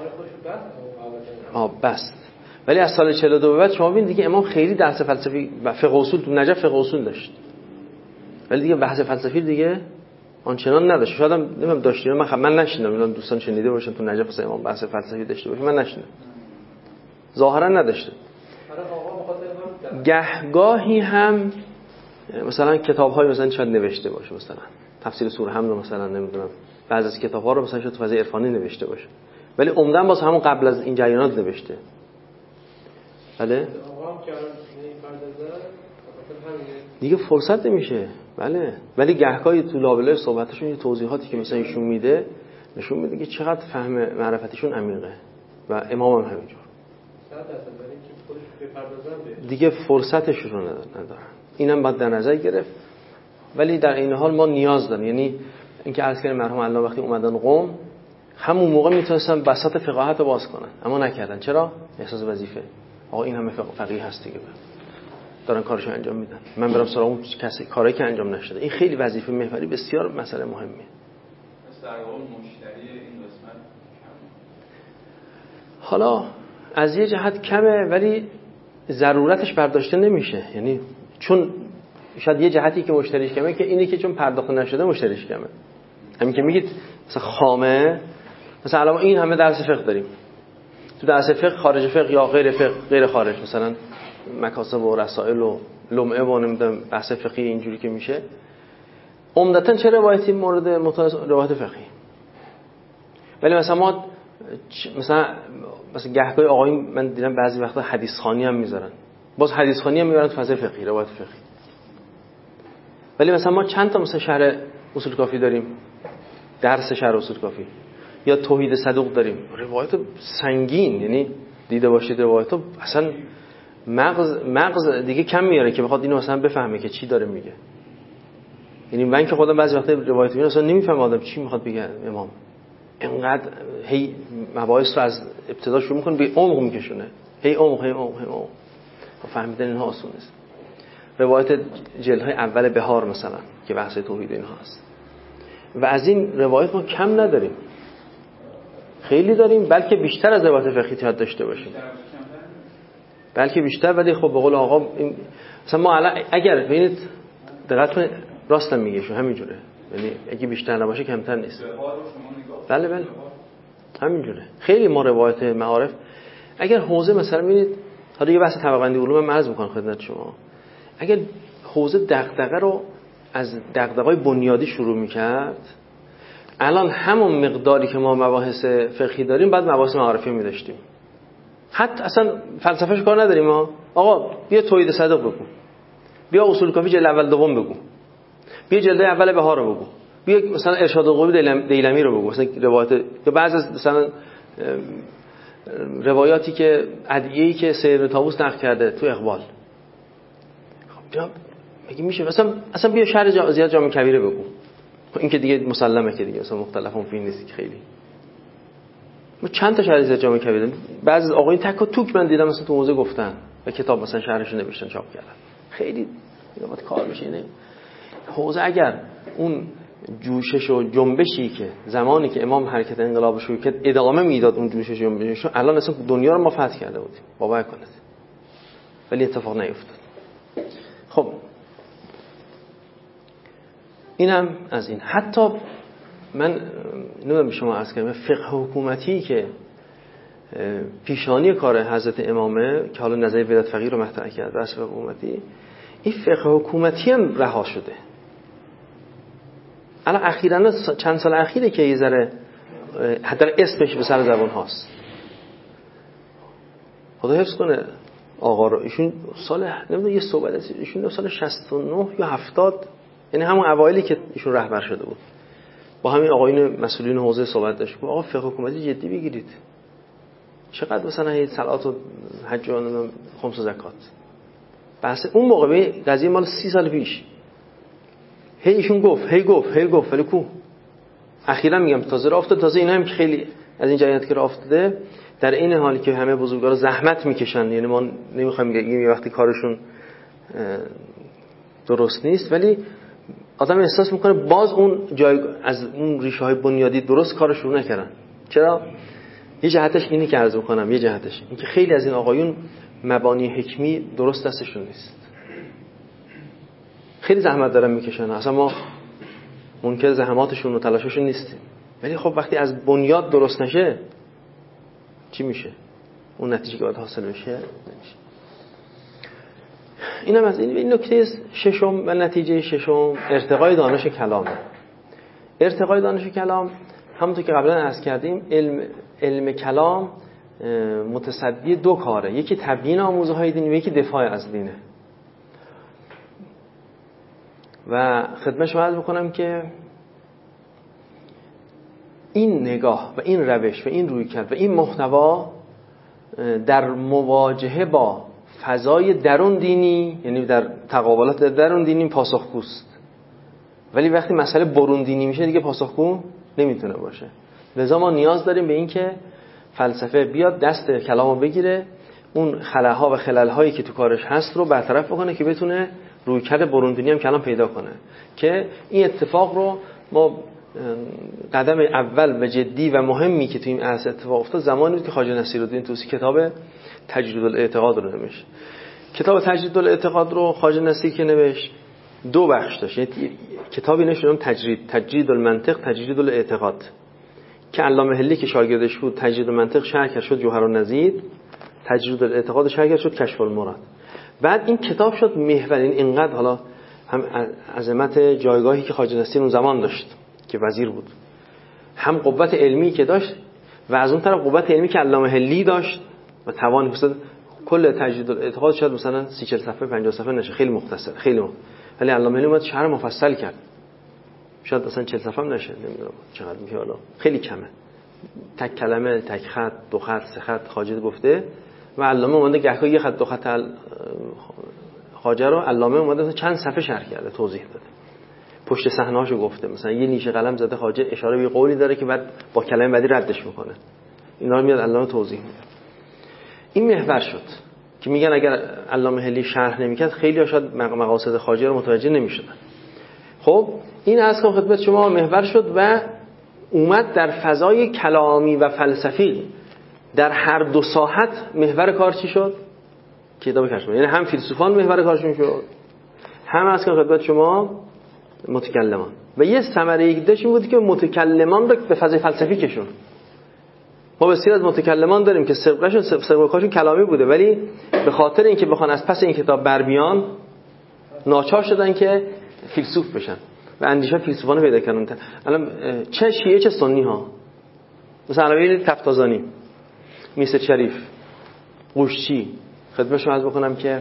بس. ولی از سال 42 به بعد شما ببینید دیگه امام خیلی درس فلسفی و فقه اصول تو نجف فقه اصول داشت، ولی دیگه بحث فلسفی دیگه آنچنان نداشت. شاید هم نمیدونم داشتین، من نشیندم، اینا دوستان شنیده باشن تو نجف مثلا امام بحث فلسفی داشته باشه، من نشیندم. ظاهرا نداشته. گهگاهی هم مثلا کتاب‌های مثلا شاید نوشته باشه، مثلا تفسیر سوره حمد مثلا نمیدونم بعضی از کتاب‌ها رو مثلا شاید تو فضای عرفانی نوشته باشه، ولی عمدن واسه همون قبل از این جریانات نوشته. بله دیگه فرصت نمیشه. بله ولی گهگاهی تو لابلای صحبتشون یه توضیحاتی که مثلا ایشون میده نشون میده که چقدر فهم معرفتیشون عمیقه و امام هم همینجور. دیگه فرصتش رو ندارن. اینم باید در نظر گرفت. ولی در این حال ما نیاز داریم، یعنی اینکه عرض کردم مرحوم الله وقتی اومدن قم همون موقع میتونستن بساط فقاهت رو باز کنن، اما نکردن. چرا؟ احساس وظیفه. آقا این همه فقیه هست دیگه دارن کارشو انجام میدن، من برام سراغ اون کسی کاری که انجام نشده. این خیلی وظیفه محوری بسیار مسئله مهمه. در واقع مشتری این قسمت حالا از یه جهت کمه ولی ضرورتش برداشته نمیشه، یعنی چون شاید یه جهتی که مشتریش کمه که اینه که چون پرداخت نشده مشتریش کمه. همین که میگید مثلا خامه، مثلا الان این همه درس فقه داریم، تو درس فقه خارج فقه یا غیر فقه غیر خارج، مثلا مکاسب و رسائل و لمعه و نمیدونم بحث فقهی اینجوری که میشه، عمدتاً چه روایتی مورد مطالعه روایت فقهی. ولی مثلا ما مثلا گهگاه آقایون من دیدم بعضی وقتا حدیث خوانی هم میذارن، باز حدیث خوانی هم میبرن تو فضای فقهی، روایت فقهی. ولی مثلا ما چند تا مثلا شرح اصول کافی داریم، درس شرح اصول کافی، یا توحید صدوق داریم، روایت سنگین، یعنی دیده باشید روایت اصلا مغز دیگه کم میاره که بخواد اینو مثلا بفهمه که چی داره میگه. یعنی من که خودم بعضی وقتا روایت میبینم اصلا نمیفهمم آدم چی میخواد بگه امام، اینقدر هی مباحث رو از ابتدا شروع میکنه به عمق میکشونه، هی عمق فهمیدن اینها آسون نیست. روایت جلدهای اول بهار مثلا که بحث توحید اینها هست و از این روایت ما کم نداریم، خیلی داریم، بلکه بیشتر از روایت فقهی باید داشته باشیم، بلکه بیشتر. ولی خب به قول آقا مثلا ما الان اگر ببینید دقت کنید راست هم میگه، همینجوره، یعنی اگه بیشتر نباشه کمتر نیست. بله همینجوره. خیلی ما روایت معارف اگر حوزه مثلا ببینید، حالا یه بحث طبقه بندی علوم من عرض می‌کنم خدمت شما، اگر حوزه دغدغه رو از دغدغه‌های بنیادی شروع می‌کرد، الان همون مقداری که ما مباحث فقهی داریم بعد مباحث معارفی می‌داشتیم. حتی اصلا فلسفه‌اش کار نداریم ما. آقا بیا توحید صدوق بگو، بیا اصول کافی جلد اول دوم بگو، بیا جلد اول بهار رو بگو، بیا مثلا ارشاد القلوب دیلمی رو بگو، مثلا روایت یا بعضی از مثلا روایاتی که ادعیه‌ای که سید ابن طاووس نقل کرده تو اقبال. خب میگه میشه اصلا بیا شرح زیاد جامع کبیره بگو. این که دیگه مسلمه که دیگه مثلا مختلفون فی نیست که خیلی. ما چند تا شرح زیاد جامع کبیره بعضی از آقایون تک و توک من دیدم مثلا تو حوزه گفتن، و کتاب مثلا شرحش نوشتن چاپ کردن. خیلی اینا باید کار بشه. اینه حوزه اگر اون جوشش و جنبشی که زمانی که امام حرکت انقلاب شروع کرد ادامه میداد، اون جوشش و جنبشش، الان اصلا دنیا رو ما فتح کرده بودیم، باور کنید، ولی اتفاق نیفتاد. خب اینم از این. حتی من نمیدونم به شما عرض کردم فقه حکومتی که پیشانی کار حضرت امامه که حالا نظریه ولایت فقیه رو مطرح کرد، رأس حکومتی، این فقه حکومتی هم رها شده. الان اخیراً چند سال اخیره که یه ذره حتی اسمش به سر زبان هاست. خدا حفظ کنه آقا رو، ایشون سال نمیدونم یه صحبت است، ایشون سال 69 یا 70، یعنی همون اوایلی که ایشون رهبر شده بود، با همین آقایون مسئولین حوزه صحبت داشت. آقا فقه حکومتی جدی بگیرید. چقدر مثلا هی صلات و حج و خمس و زکات. بحث اون موقع به قضیه مال 30 سال پیش. هی ایشون گفت ولی کو اخیراً میگم تازه راه افتاد. تازه اینا هم که خیلی از این جریانات که راه افتاده در این حالی که همه بزرگوارا زحمت میکشن، یعنی ما نمیخوایم بگیم یه وقتی کارشون درست نیست، ولی آدم احساس میکنه باز اون جای از اون ریشه های بنیادی درست کارش رو نکردن. چرا؟ یه جهتش اینی که عرض میکنم، یه جهتش این که خیلی از این آقایون مبانی حکمی درست دستشون نیست، خیلی زحمت دارن میکشن، اصلا ما منکر زحماتشون و تلاششون نیستیم، ولی خب وقتی از بنیاد درست نشه چی میشه؟ اون نتیجه که باید حاصل بشه نمیشه. اینم از این نکته ششم و نتیجه ششم ارتقای دانش کلامه. ارتقای دانش کلام همونطور که قبلا عرض کردیم علم کلام متصدی دو کاره، یکی تبیین آموزه‌های دینی و یکی دفاع از دینه. و خدمت شما عرض بکنم که این نگاه و این روش و این رویکرد و این محتوا در مواجهه با فضای درون دینی، یعنی در تقابلات درون دینی پاسخگوست، ولی وقتی مسئله برون دینی میشه دیگه پاسخگو نمیتونه باشه. لذا ما نیاز داریم به این که فلسفه بیاد دست کلامو بگیره، اون خلاها و خلل‌هایی که تو کارش هست رو برطرف بکنه که بتونه رویکرد برون دینی هم کلام پیدا کنه. که این اتفاق رو ما قدم اول و جدی و مهمی که تو این عرصه اتفاق افتاد زمانی بود که خواجه نصیرالدین طوسی کتاب تجرید الاعتقاد رو نوشت. کتاب تجرید الاعتقاد رو خواجه نصیر که نوشت دو بخش داشت. کتابی نشون تجرید المنطق، تجرید الاعتقاد، که علامه حلی که شاگردش بود تجرید المنطق شرح کرد شد جوهر النظیر، تجرید الاعتقاد شرح کرد شد کشف المراد. بعد این کتاب شد محور. این اینقدر حالا هم عظمت جایگاهی که خواجه نصیر اون زمان داشت که وزیر بود، هم قوت علمی که داشت و از اون طرف قوت علمی که علامه حلی داشت و توان مثلا کل تجرید الاعتقاد شد مثلا 30-40 صفحه 50 صفحه نشه، خیلی مختصر خیلی ولی علامه حلی اومد شرح مفصل کرد، شاید مثلا 40 صفحه هم نشه، نمیدونم چقدر میشه، حالا خیلی کمه، تک کلمه تک خط دو خط سه خط خواجه گفته و علامه اومده گهگاه یه خط دو خط خواجه رو علامه اومده مثلا چند صفحه شرح کرده، توضیح داده، پشت صحنه‌اشو گفته، مثلا یه نیشه قلم زده خواجه اشاره به قولی داره که بعد با کلمه بعدی ردش میکنه، اینا رو میاد علامه توضیح میده. این محور شد که میگن اگر علامه حلی شرح نمیکرد خیلی ها شاید مقاصد خواجه رو متوجه نمیشدن. خب این از خدمت شما محور شد و اومد در فضای کلامی و فلسفی در هر دو ساحت محور کار چی شد؟ کتاب کشف. یعنی هم فیلسوفان محور کارشون شد، هم از خدمت شما متکلمان. و یه ثمره یک داشت این بود که متکلمان رو به فضای فلسفی کشون. ما بسیار از متکلمان داریم که سابقه‌شون کلامی بوده، ولی به خاطر اینکه بخوان از پس این کتاب بر بیان ناچار شدن که فیلسوف بشن و اندیشه فیلسوفانه پیدا کردن. الان چه شیعه چه سنی ها، مثلا علوی تفتازانی، میرزا شریف، قوشچی، خدمتشون عرض بکنم که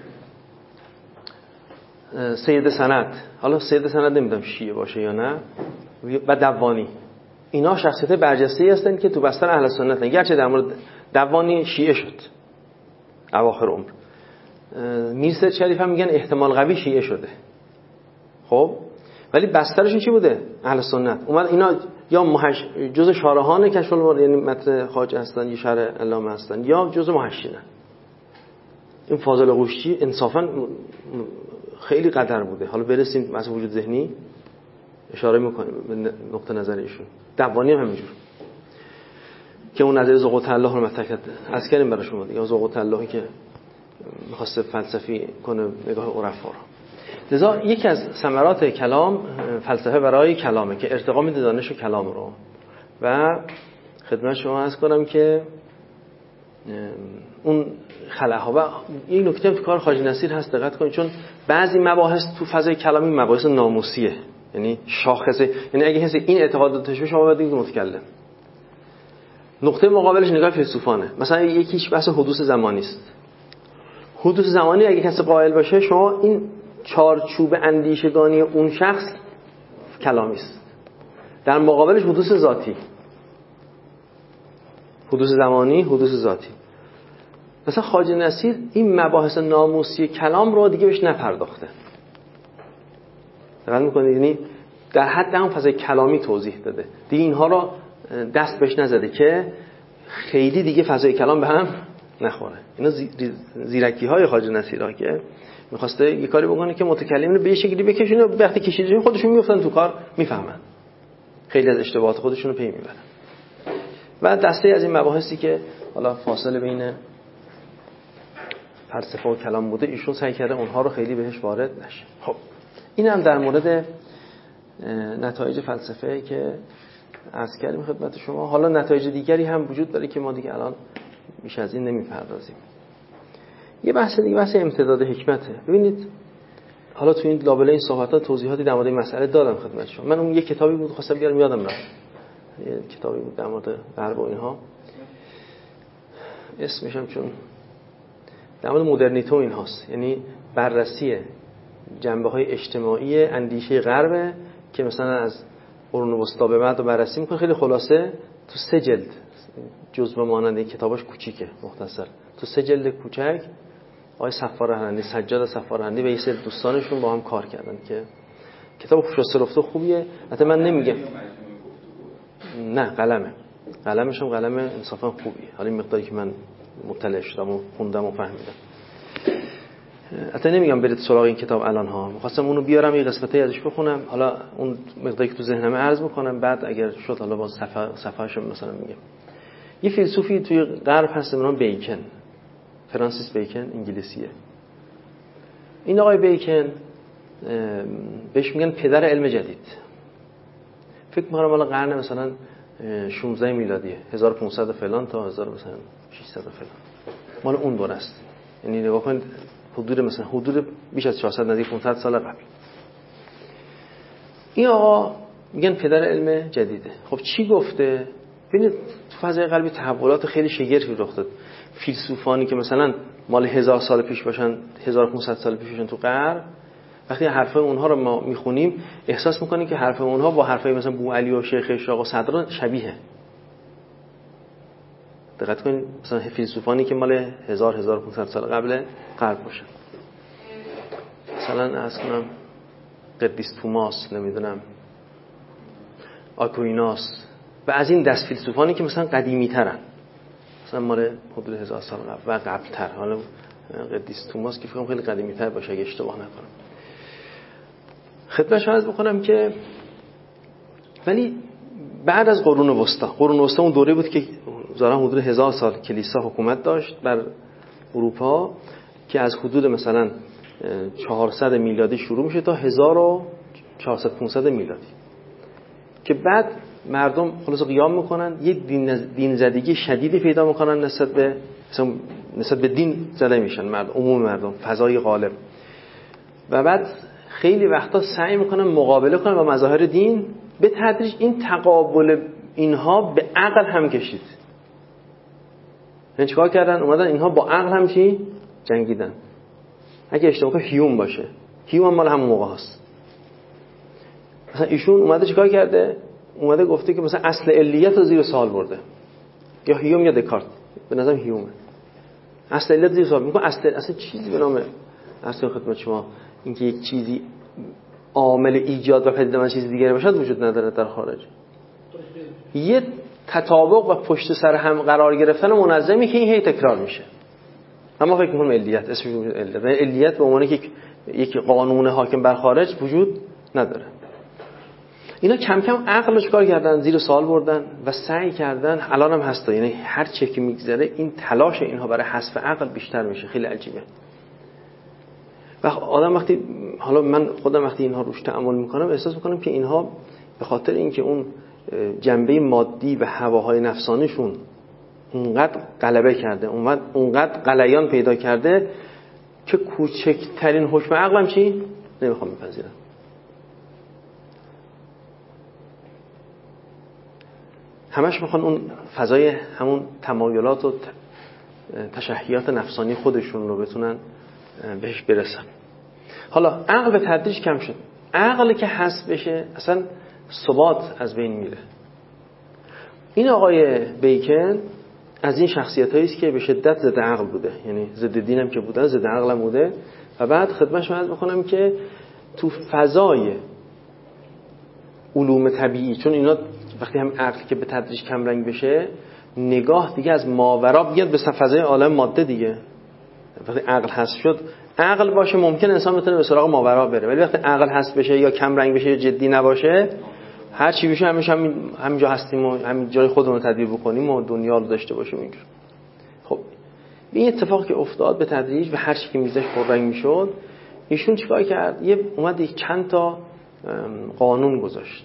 سید سند، حالا سید سند نمیدونم شیعه باشه یا نه، و دوانی، اینا شخصیت برجسته‌ای هستن که تو بستر اهل سنت هستن. گرچه در مورد دوانی شیعه شد اواخر عمر، میرزا شریف هم میگن احتمال قوی شیعه شده، خب ولی بسترشون چی بوده؟ اهل سنت. اومد اینا یا جزء شارحان کشف المراد یعنی متن خواجه هستن یا شرح علامه هستن، یا جزء محشینن. این فاضل قوشچی انصافا خیلی قدر بوده. حالا برسیم مثلا وجود ذهنی اشاره میکنیم به نقطه نظر ایشون. دبانی هم همینجور که اون نظر ذوق الله رو مطرح کرد از کردیم برای شما دیگه، ذوق اللهی که می‌خواسته فلسفی کنه نگاه عرفا رو. لذا یکی از ثمرات کلام فلسفه برای کلامه که ارتقا میده دانش کلام رو. و خدمت شما عرض کنم که اون خلاها و این نکته تو کار خواجه نصیر هست، دقت کنید، چون بعضی مباحث تو فضای کلامی مباحث ناموسیه، یعنی شاخصه، یعنی اگه کسی این اعتقادات داشته شما باید بگید متکلم. نقطه مقابلش نگاه فیلسوفانه. مثلا یکیش بحث حدوث زمانی است. حدوث زمانی اگه کسی قائل باشه شما این چارچوب اندیشگانی اون شخص کلامی است. در مقابلش حدوث ذاتی، حدوث زمانی، حدوث ذاتی. مثلا خواجه نصیر این مباحث ناموسی کلام رو دیگه بهش نپرداخته. دقت می‌کنید؟ یعنی در حد اون فضای کلامی توضیح داده. دیگه اینها رو دست بهش نزده که خیلی دیگه فضای کلام به هم نخوره. اینا زیرکی‌های خواجه نصیرها که می‌خواسته یه کاری بکنه که متکلمین رو به شکلی بکشونه، وقتی کشیدشون خودشون میافتن تو کار، میفهمن. خیلی از اشتباهات خودشون رو پی میبرن. و دسته از این مباحثی که حالا فاصله بین فلسفه و کلام بوده ایشون سعی کرده اونها رو خیلی بهش وارد نشه. خب این هم در مورد نتایج فلسفه که عرض کردیم خدمت شما. حالا نتایج دیگری هم وجود داره که ما دیگه الان بیش از این نمیپردازیم. یه بحث دیگه بحث امتداد حکمته. ببینید حالا تو این لابلای این صحبت‌ها توضیحاتی در مورد این مسئله دادم خدمت شما. من اون یه کتابی بود خواستم بیارم یادم رفت. یه کتابی بود در مورد غرب و اینها، اسمش هم چون در مورد مدرنیته و اینهاست، یعنی بررسی جنبه‌های اجتماعی اندیشه غرب که مثلا از قرون وسطا به بعد رو بررسی می‌کنه. خیلی خلاصه تو 3 جلد، جزء مانند این کتابش کوچیکه، مختصر، تو 3 جلد کوچک آقای صفار رهنندی، سجاد صفار رهنندی و یه سری دوستانشون با هم کار کردن که کتاب خوش‌رفته خوبیه. البته من نمیگم نه، قلمش هم قلم انصافا خوبیه. حالا این مقداری که من مطلع شدم و خوندم و فهمیدم. البته نمیگم برید سراغ این کتاب الان ها، می‌خواستم اونو بیارم یه قسمتی ازش بخونم، حالا اون مقداری که تو ذهنمه عرض می‌کنم، بعد اگر شد حالا با صفحه‌اش مثلا میگم. یه فیلسوفی توی غرب هست به نام بیکن، فرانسیس بیکن، انگلیسیه. این آقای بیکن بهش میگن پدر علم جدید. فکر می‌کنم حالا قرن مثلا 16 میلادیه، 1500 فلان تا 1600 فلان، مال اون دوره است. یعنی نگاه کنید حدود بیش از 400 نزدیک 500 سال قبل. این آقا میگن پدر علم جدیده. خب چی گفته؟ ببینید تو فضای قلبی تحولات خیلی شگرفی رخ داد. فیلسوفانی که مثلا مال 1000 سال پیش باشن، 1500 سال پیش باشن تو غرب، وقتی حرفای اونها رو ما میخونیم احساس میکنیم که حرفای اونها با حرفای مثلا بوعلی و شیخ اشراق و صدرا شبیه. دقت کنید مثلا فیلسوفانی که مال 1500 سال قبل غرب باشن، مثلا از کنم قدیس توماس، نمیدونم آکویناس و از این دست فیلسوفانی که مثلا قدیمی ترن، مثلا مال حدود 1000 سال قبل و قبل تر. حالا قدیس توماس که فکر خیلی قدیمی تر باشه اگه اشتباه نکنم. خدمتش عرض بکنم که ولی بعد از قرون وسطا اون دوره بود که ظاهرا حدود 1000 سال کلیسا حکومت داشت بر اروپا، که از حدود مثلا 400 میلادی شروع میشه تا 1400-500 میلادی، که بعد مردم خلاص قیام میکنن، یه دین زدگی شدیدی پیدا میکنن نسبت به دین زده میشن مردم، عموم مردم، فضای غالب، و بعد خیلی وقتا سعی میکنن مقابله کنن با مظاهر دین. به تدریج این تقابل اینها به عقل هم کشید. یعنی چیکار کردن؟ اومدن اینها با عقل هم چی؟ جنگیدن. اگه اشتباه کنم هیوم باشه، هیوم مال همون موقع هست. مثلا ایشون اومده چیکار کرده؟ اومده گفته که مثلا اصل علیت رو زیر سوال برده. یا هیوم یا دکارت، به نظرم هیومه. اصل علیت زیر سوال میگه. اصل چیزی به نام اصل خدمت شما اینکه یک چیزی عامل ایجاد و پدیده من چیز دیگری باشد وجود نداره در خارج. یه تطابق و پشت سر هم قرار گرفتن منظمی که این هی تکرار میشه. اما فکر می‌کنم علیت اسمش علیت، علیت به عنوان یک قانون حاکم بر خارج وجود نداره. اینا کم کم عقلش کار کردن، زیر سوال بردن و سعی کردن، الان هم هست، یعنی هر چه که میگذره این تلاش اینها برای حذف عقل بیشتر میشه. خیلی عجیبه. و آدم وقتی، حالا من خودم وقتی اینها روش تأمل میکنم احساس میکنم که اینها به خاطر اینکه اون جنبه مادی و هواهای نفسانیشون اونقدر غلبه کرده، اونقدر غلیان پیدا کرده که کوچکترین حکم عقلم چی؟ نمیخوام بپذیرم. همش میخوان اون فضای همون تمایلات و تشهیات نفسانی خودشون رو بتونن بهش برسن. حالا عقل به تدریج کم شد. عقل که حذف بشه اصلا ثبات از بین میره. این آقای بیکن از این شخصیتایی است که به شدت ضد عقل بوده، یعنی ضد دینم که بوده، ضد عقلم بوده. و بعد خدمتش عرض بکنم که تو فضای علوم طبیعی، چون اینا وقتی هم عقل که به تدریج کم رنگ بشه، نگاه دیگه از ماورا بیاد به فضای عالم ماده دیگه. وقتی عقل حذف شد، عقل باشه ممکن انسان بتونه به سراغ ماورا بره، ولی وقتی عقل حذف بشه یا کم رنگ بشه یا جدی نباشه، هر چی بشه همیشه همینجا هستیم و همین جای خودمون رو تدبیر بکنیم و دنیا رو داشته باشیم اینجور. خب این اتفاقی که افتاد به تدریج و هر چی که میذاش پررنگ میشد، ایشون چیکار کرد؟ اومد یک چند تا قانون گذاشت.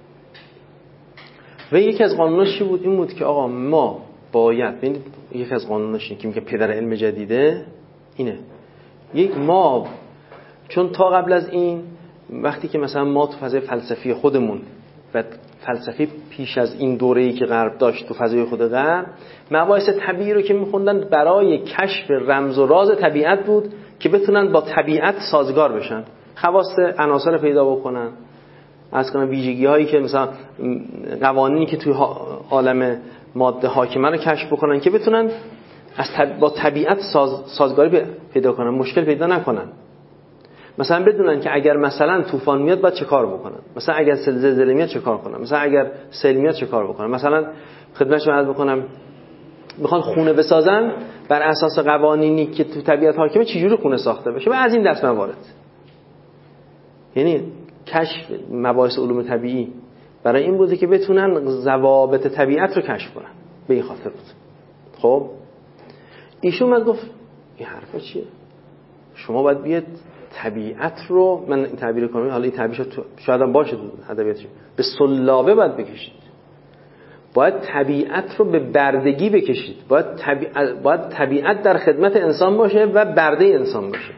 و یکی از قانوناش چی بود؟ این بود که آقا ما باید، ببینید یکی از قانوناش اینه که میگه پدر علم جدیده اینه، ما چون تا قبل از این وقتی که مثلا ما تو فضای فلسفی خودمون و فلسفی پیش از این دوره‌ای که غرب داشت تو فضای خود غرب، مباحث طبیعی رو که می‌خوندن برای کشف رمز و راز طبیعت بود که بتونن با طبیعت سازگار بشن، خواص عناصر پیدا بکنن، از کنه ویژگی‌هایی که مثلا قوانینی که توی عالم ماده حاکمه رو کشف بکنن که بتونن با طبیعت سازگاری پیدا کنن، مشکل پیدا نکنن. مثلا بدونن که اگر مثلا طوفان میاد باید چه کار بکنن، مثلا اگر زلزله میاد چه کار کنن، مثلا اگر سیل میاد چه کار بکنن. مثلا خدمتتون عرض بکنم میخوان خونه بسازن، بر اساس قوانینی که تو طبیعت حاکمه چجوری خونه ساخته بشه و از این دست موارد. یعنی کشف مباحث علوم طبیعی برای این بوده که بتونن ضوابط طبیعت رو کشف کنن، به این خاطر بود. خب ایشون من گفت این حرفا چیه؟ شما باید بیاد طبیعت رو، من این تعبیر کنم، حالا این تعبیر شاید هم باشه ادبیاتش، به سلابه باید بکشید. باید طبیعت رو به بردگی بکشید. باید طبیعت در خدمت انسان باشه و برده انسان باشه.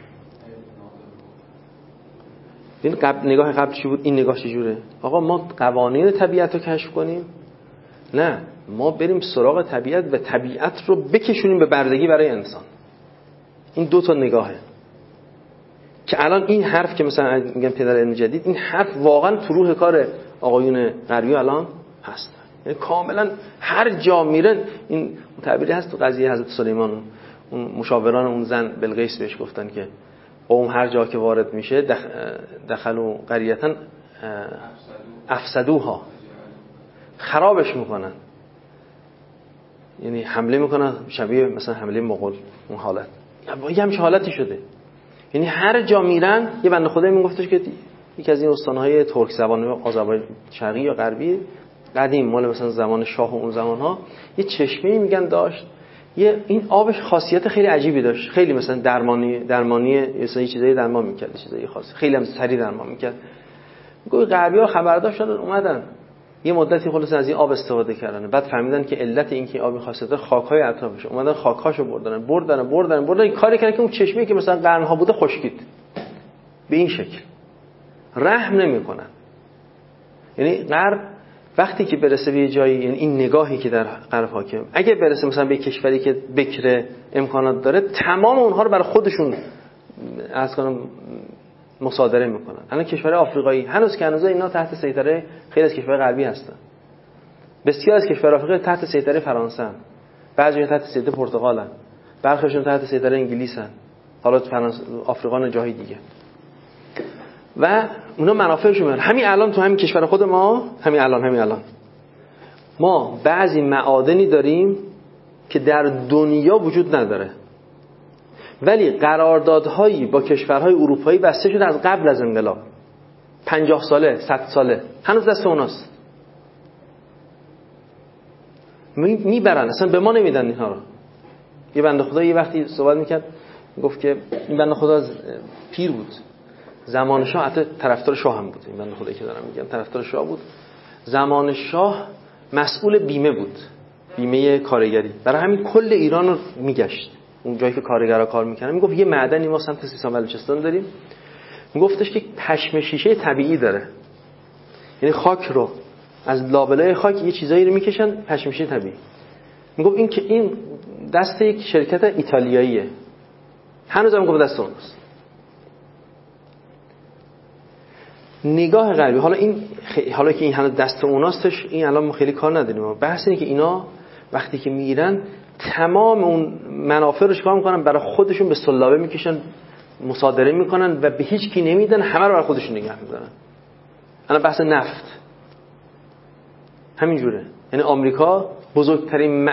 این نگاه قبل چی بود؟ این نگاه چجوره؟ آقا ما قوانین طبیعت رو کشف کنیم؟ نه، ما بریم سراغ طبیعت و طبیعت رو بکشونیم به بردگی برای انسان. این دو تا نگاهه که الان این حرف که مثلا میگن پدر علم جدید، این حرف واقعا تو روح کار آقایون غربی الان هست. یعنی کاملا هر جا میرن این تعبیری هست. تو قضیه حضرت سلیمان اون مشاوران اون زن بلقیس بهش گفتن که قوم هر جا که وارد میشه دخلوا قریةً افسدوها، خرابش میکنن، یعنی حمله میکنن شبیه مثلا حمله مغول. اون حالت یه همچه حالتی شده. یعنی هر جا میرن، یه بنده خدایی میگفتش که یکی از این استانهای ترک زبان آذربایجان شرقی یا غربی قدیم، مال مثلا زمان شاه و اون زمانها، یه چشمه‌ای میگن داشت، این آبش خاصیت خیلی عجیبی داشت، خیلی مثلا درمانی مثلا چیزایی درمان میکرد، چیزایی خاص، خیلی هم سریع درمان میکرد. میگه غربی‌ها خبردار شدن، اومدن یه مدتی خلاص از این آب استفاده کردن، بعد فهمیدن که علت این که آب خاصیت داره خاک‌های اطرافش، اومدن خاک‌هاشو بردن این کاری کردن که اون چشمه‌ای که مثلا قرن‌ها بوده خشکید. به این شکل رحم نمی‌کنن. یعنی غرب وقتی که برسه به یه جایی، یعنی این نگاهی که در غرب حاکم، اگه برسه مثلا به کشوری که بکره امکانات داره، تمام اونها رو برای خودشون از کنم مصادره میکنن. الان کشور آفریقایی هنوز که هنوز اینا تحت سیطره خیلی از کشورهای غربی هستن. بسیار از کشورهای آفریقایی تحت سیطره فرانسه هستن، بعضی‌ها تحت سیطره پرتغالن، برخیشون تحت سیطره انگلیسن، حالا آفریقا جای دیگه. و اونا منافعشون میاد. همین الان تو همین کشور خود ما، همین الان ما بعضی معادنی داریم که در دنیا وجود نداره. ولی قراردادهایی با کشورهای اروپایی بسته شده از قبل از انقلاب، 50 ساله 100 ساله، هنوز دست اوناست. میبرن، اصلا به ما نمیدن اینها رو. یه بنده خدا یه وقتی صحبت میکرد، گفت که این بنده خدا از پیر بود، زمان شاه، حتی طرفدار شاه هم بود. این بنده خدایی که دارم میگم طرفدار شاه بود. زمان شاه مسئول بیمه بود، بیمه کارگری، برای همین کل ایران رو میگشت، اون جایی که کارگرها کار میکنن. میگفت یه معدنی ما سمت سیستان بلوچستان داریم، میگفتش که پشم شیشه طبیعی داره، یعنی خاک رو از لابلای خاک یه چیزایی رو میکشن پشم شیشه طبیعی. میگفت این که این دست یک شرکت ایتالیاییه، هنوز هم گفت دست اوناست. نگاه غربی، حالا که این هنوز دست اوناستش، این الان ما خیلی کار نداریم. بحث اینه که اینا وقتی که میرن تمام اون منافع رو چیکار میکنن؟ برای خودشون به سلابه میکشن، مصادره میکنن و به هیچ کی نمیدن، همه رو برای خودشون نگه میدارن. الان بحث نفت همین جوره، یعنی آمریکا بزرگترین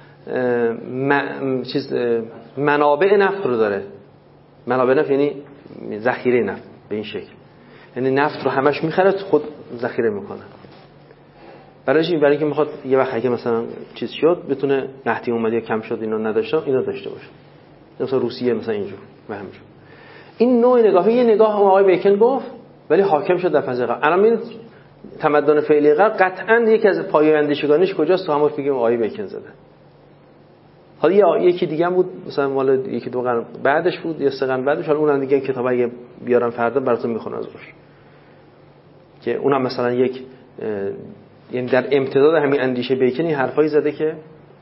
منابع نفت رو داره. منابع نفت یعنی ذخیره نفت به این شکل، یعنی نفت رو همش میخره خود ذخیره میکنه. برای اینکه میخواد یه وقت اگه مثلا چیز شد بتونه قحطی اومد یا کم شد اینا نداشته، اینا داشته باشه. مثلا روسیه مثلا اینجور و همینجور. این نوع نگاهی، یه نگاه هم آقای بیکن گفت ولی حاکم شد در فضای غرب. الان میبینید تمدن فعلی غرب قطعاً یکی از پایه‌اندیشگانش کجاست؟ تو همون میگیم آقای بیکن زده. حالا یکی دیگه هم بود، مثلا مال یکی دو قرن بعدش بود یا سه قرن بعدش، حالا اونم دیگه کتاب اگه بیارم فردا براتون میخونم ازش، که اونم مثلا یک یعنی در امتداد همین اندیشه بیکن این حرفایی زده که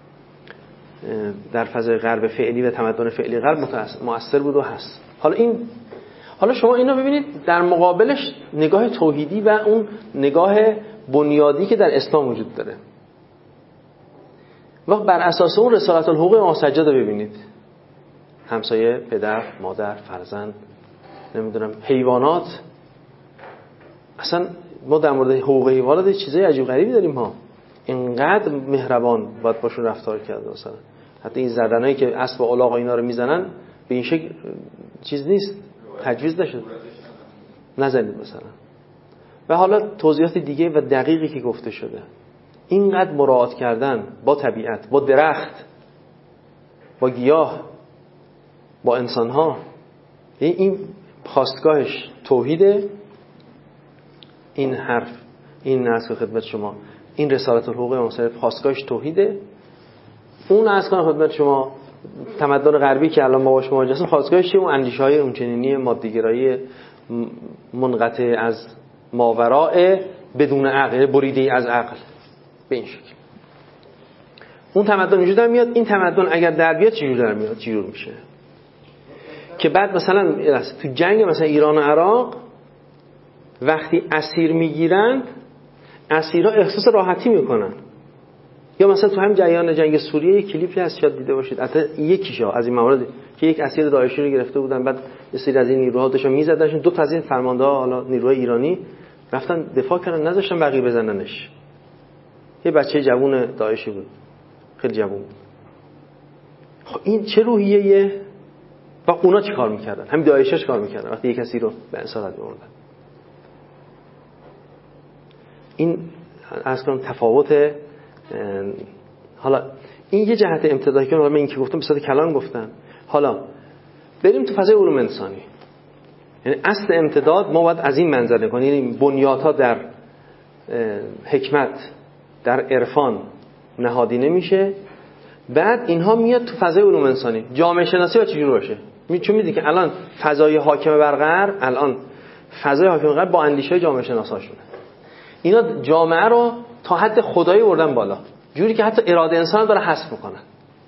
در فضای غرب فعلی و تمدن فعلی غرب مؤثر بود و هست. حالا شما اینو ببینید در مقابلش نگاه توحیدی و اون نگاه بنیادی که در اسلام وجود داره. وقت بر اساس اون رسالت الحقوق امام سجاد رو ببینید، همسایه، پدر، مادر، فرزند، نمیدونم حیوانات. اصلا ما در مورد حقوق حیوانات چیزای عجیب غریبی داریم ها. اینقدر مهربان باید باشون رفتار کرد. مثلا حتی این زدنایی که اسب و الاغ اینا رو میزنن به این شکل چیز نیست، تجویز نشد، نزنید مثلا. و حالا توضیحات دیگه و دقیقی که گفته شده، اینقدر مراعات کردن با طبیعت، با درخت، با گیاه، با انسان‌ها، این خواستگاهش توحیده. این حرف، این نصب خدمت شما، این رسالت الحقوق امام خواستگاهش توحیده. اون از کنم خدمت شما تمدن غربی که الان ما باش مواجه هستیم، خواستگاهش اون اندیشه‌های اونچنینی مادی‌گرایی منقطع از ماوراء بدون عقل، بریده از عقل به این شکل. اون تمدن وجود در میاد. این تمدن اگر در بیاد چجور در میاد؟ چجور میشه؟ که بعد مثلا تو جنگ مثلا ایران و عراق وقتی اسیر میگیرن، اسیرها احساس راحتی میکنن. یا مثلا تو هم جریان جنگ سوریه یک کلیپی هست شاید دیده باشید، حتی یکیشا از این موارد که یک اسیر داعشی رو گرفته بودن، بعد یه سری از این نیروها داشتن میزدنشون، دو تا از این فرمانده‌ها حالا نیروهای ایرانی رفتن دفاع کردن، نذاشتن بقیه بزننش. یه بچه جوون داعشی بود، خیلی جوون بود. خب این چه روحیه‌ایه؟ و اونا چی کار میکردن؟ همین داعشی‌ها چی کار میکردن وقتی یک کسی رو به اسارت می‌بردن؟ این اصلا تفاوت. حالا این یه جهت امتدادی که من این که گفتم به صورت کلام گفتم. حالا بریم تو فضای علوم انسانی. یعنی اصل امتداد ما باید از این منظر نگاه کنیم، یعنی بنیادها در حکمت، در عرفان نهادینه میشه، بعد اینها میاد تو فضای علوم انسانی. جامعه شناسی باید چجور باشه؟ چون میدونی که الان فضای حاکم بر غرب، با اندیشه جامعه شناساشونه، اینا جامعه رو تا حد خدایی بردن بالا، جوری که حتی اراده انسان داره حذف میکنن.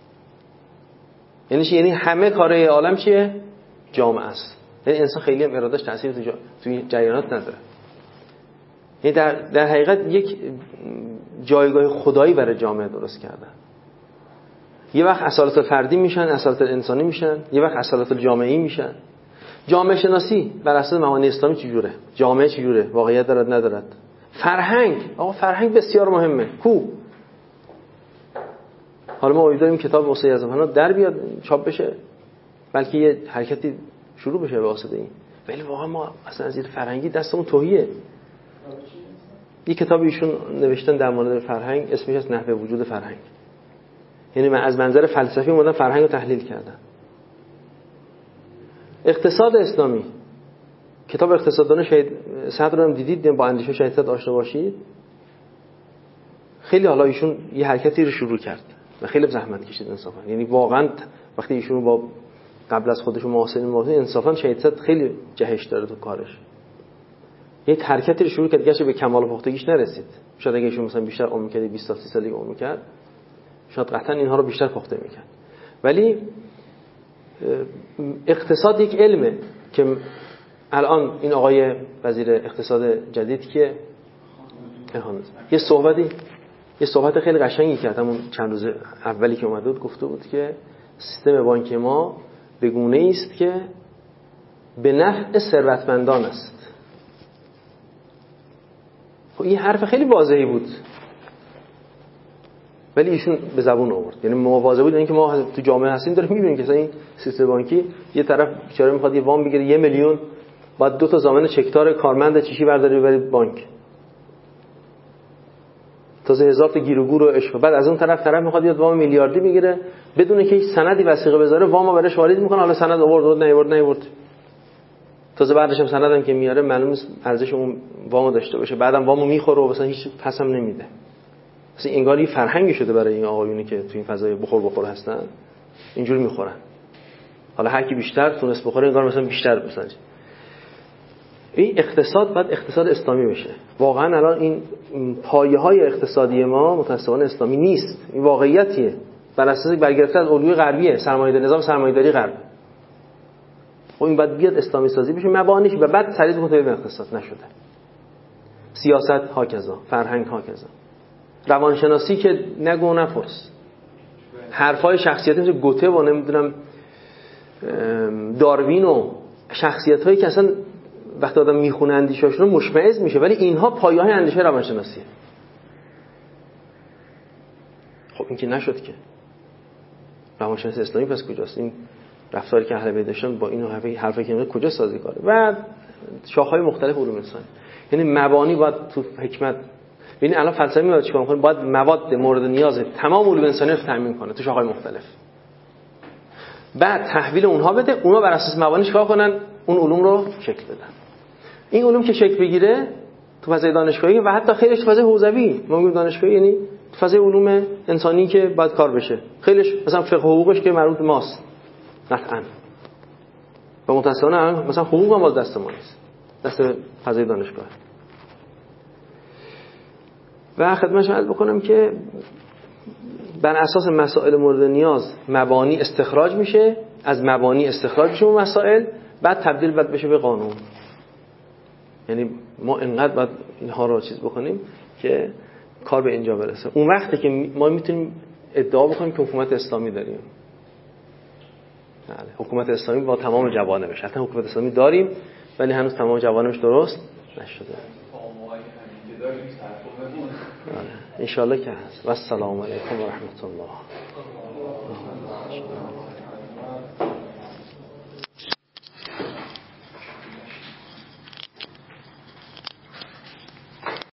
یعنی همه کاره عالم چیه؟ جامعه است. یعنی انسان خیلی هم ارادهش تأثیر توی جریانات نداره. یعنی در حقیقت یک جایگاه خدایی برای جامعه درست کردن. یه وقت اصالت فردی میشن، اصالت انسانی میشن، یه وقت اصالت جامعی میشن. جامعه شناسی بر اساس مبانی اسلامی چجوره؟ جامعه چجوره؟ واقعیت دارد ندارد؟ فرهنگ بسیار مهمه. حالا ما امیدواریم کتاب وصیت زمانات در بیاد، چاپ بشه. بلکه یه حرکتی شروع بشه به واسطه این. ولی واقعا ما اصلا از این فرهنگی دستمون تهیه. یه کتابی ایشون نوشتن در مورد فرهنگ، اسمش از نحوه وجود فرهنگ. یعنی من از منظر فلسفی اومدم فرهنگ رو تحلیل کردم. اقتصاد اسلامی، کتاب اقتصاددان شهید صدر رو هم دیدید، با اندیشه شهید صدر آشنا باشید. خیلی حالا ایشون یه حرکتی رو شروع کرد و خیلی زحمت کشید انصافا. یعنی واقعا وقتی ایشون با قبل از خودشون معاصرین انصافا شهید صدر خیلی جهش داره تو کارش. یک حرکتی رو شروع کرد که به کمال پختگیش نرسید. شاید اگه ایشون مثلا بیشتر عمر کرد، 20 تا 30 سال عمر کرد، شاید قطعا اینها رو بیشتر پخته میکرد. ولی اقتصاد یک علمه که الان این آقای وزیر اقتصاد جدید که یه صحبت خیلی قشنگی کرد همون چند روز اولی که اومده بود، گفته بود که سیستم بانکی ما به گونه‌ای است که به نفع ثروتمندان است. خب این حرف خیلی واضحی بود ولی ایشون به زبون آورد. یعنی مواظب بود اینکه ما تو جامعه هستیم داریم می‌بینیم که این سیستم بانکی یه طرف بیچاره می‌خواد یه وام بگیره 1 میلیون، بعد 2 تا ضامن چکدار کارمند چیشی برداره ببره بانک، تازه هزار تا گیر و گور و عشق. بعد از اون طرف می‌خواد یه وام میلیاردی بگیره بدون که هیچ سندی وثیقه بذاره، وامو براش واریز می‌کنه. حالا سند آورد نیورد، تازه بعدش هم سندم که میاره معلوم نیست ارزش اون وامو داشته باشه، بعدم وامو میخوره و مثلا هیچ پسم نمیده. مثلا انگار یه فرهنگی شده برای این آقایونی که تو این فضای بخور هستن، اینجوری میخورن. حالا هر کی بیشتر تونست بخوره انگار مثلا بیشتر مثلا. این اقتصاد باید اقتصاد اسلامی بشه. واقعا الان این پایه‌های اقتصادی ما متأسفانه اسلامی نیست. این واقعیتیه. بر اساس برگرفته از الگوی غربیه، سرمایه‌داری، نظام سرمایه‌داری غرب. خب این باید بیاد اسلامی سازی بشه مبانیش و بعد سریع متوجه به اقتصاد نشده. سیاست هاکذا، فرهنگ هاکذا. روانشناسی که نگو نپرس. حرفای شخصیتی مثل گوته و نمیدونم داروین و شخصیت‌هایی که اصلا وقتی آدم میخونه اندیشه‌هاشون مشمئز میشه، ولی اینها پایه‌های اندیشه روانشناسیه. خب این که نشد که. روانشناسی اسلامی پس کجاست؟ این رفتاری که اهل بیت داشتن با این حرفی که کجا سازگاره؟ و شاخه‌های مختلف علوم انسانی. یعنی مبانی باید تو حکمت، ببین الان فلسفه میاد چیکار می‌کنه؟ باید مواد مورد نیاز تمام علوم انسانی رو تامین کنه تو شاخه‌های مختلف. بعد تحویل اونها بده، اونها بر اساس مبانی چیکار کنن؟ اون علوم رو شکل بدن. این علوم که شکل بگیره تو فضای دانشگاهی و حتی خیلیش تو فضای حوزوی، ما میگیم دانشگاهی یعنی تو فضای علوم انسانی که باید کار بشه. خیلیش مثلا فقه و حقوقش که مربوط به ماست. قطعاً. و متأسفانه مثلا حقوق هم باز دست ما نیست. دست فضای دانشگاه. و خدمتشون عرض بکنم که بر اساس مسائل مورد نیاز مبانی استخراج میشه، از مبانی استخراج میشه اون مسائل، بعد تبدیل بشه به قانون. یعنی ما انقدر باید اینها رو چیز بکنیم که کار به اینجا برسه. اون وقتی که ما میتونیم ادعا بکنیم که حکومت اسلامی داریم. بله، حکومت اسلامی با تمام جوانبش. حتی حکومت اسلامی داریم ولی هنوز تمام جوانبش درست نشده. ان شاء الله که هست. و السلام علیکم و رحمت الله.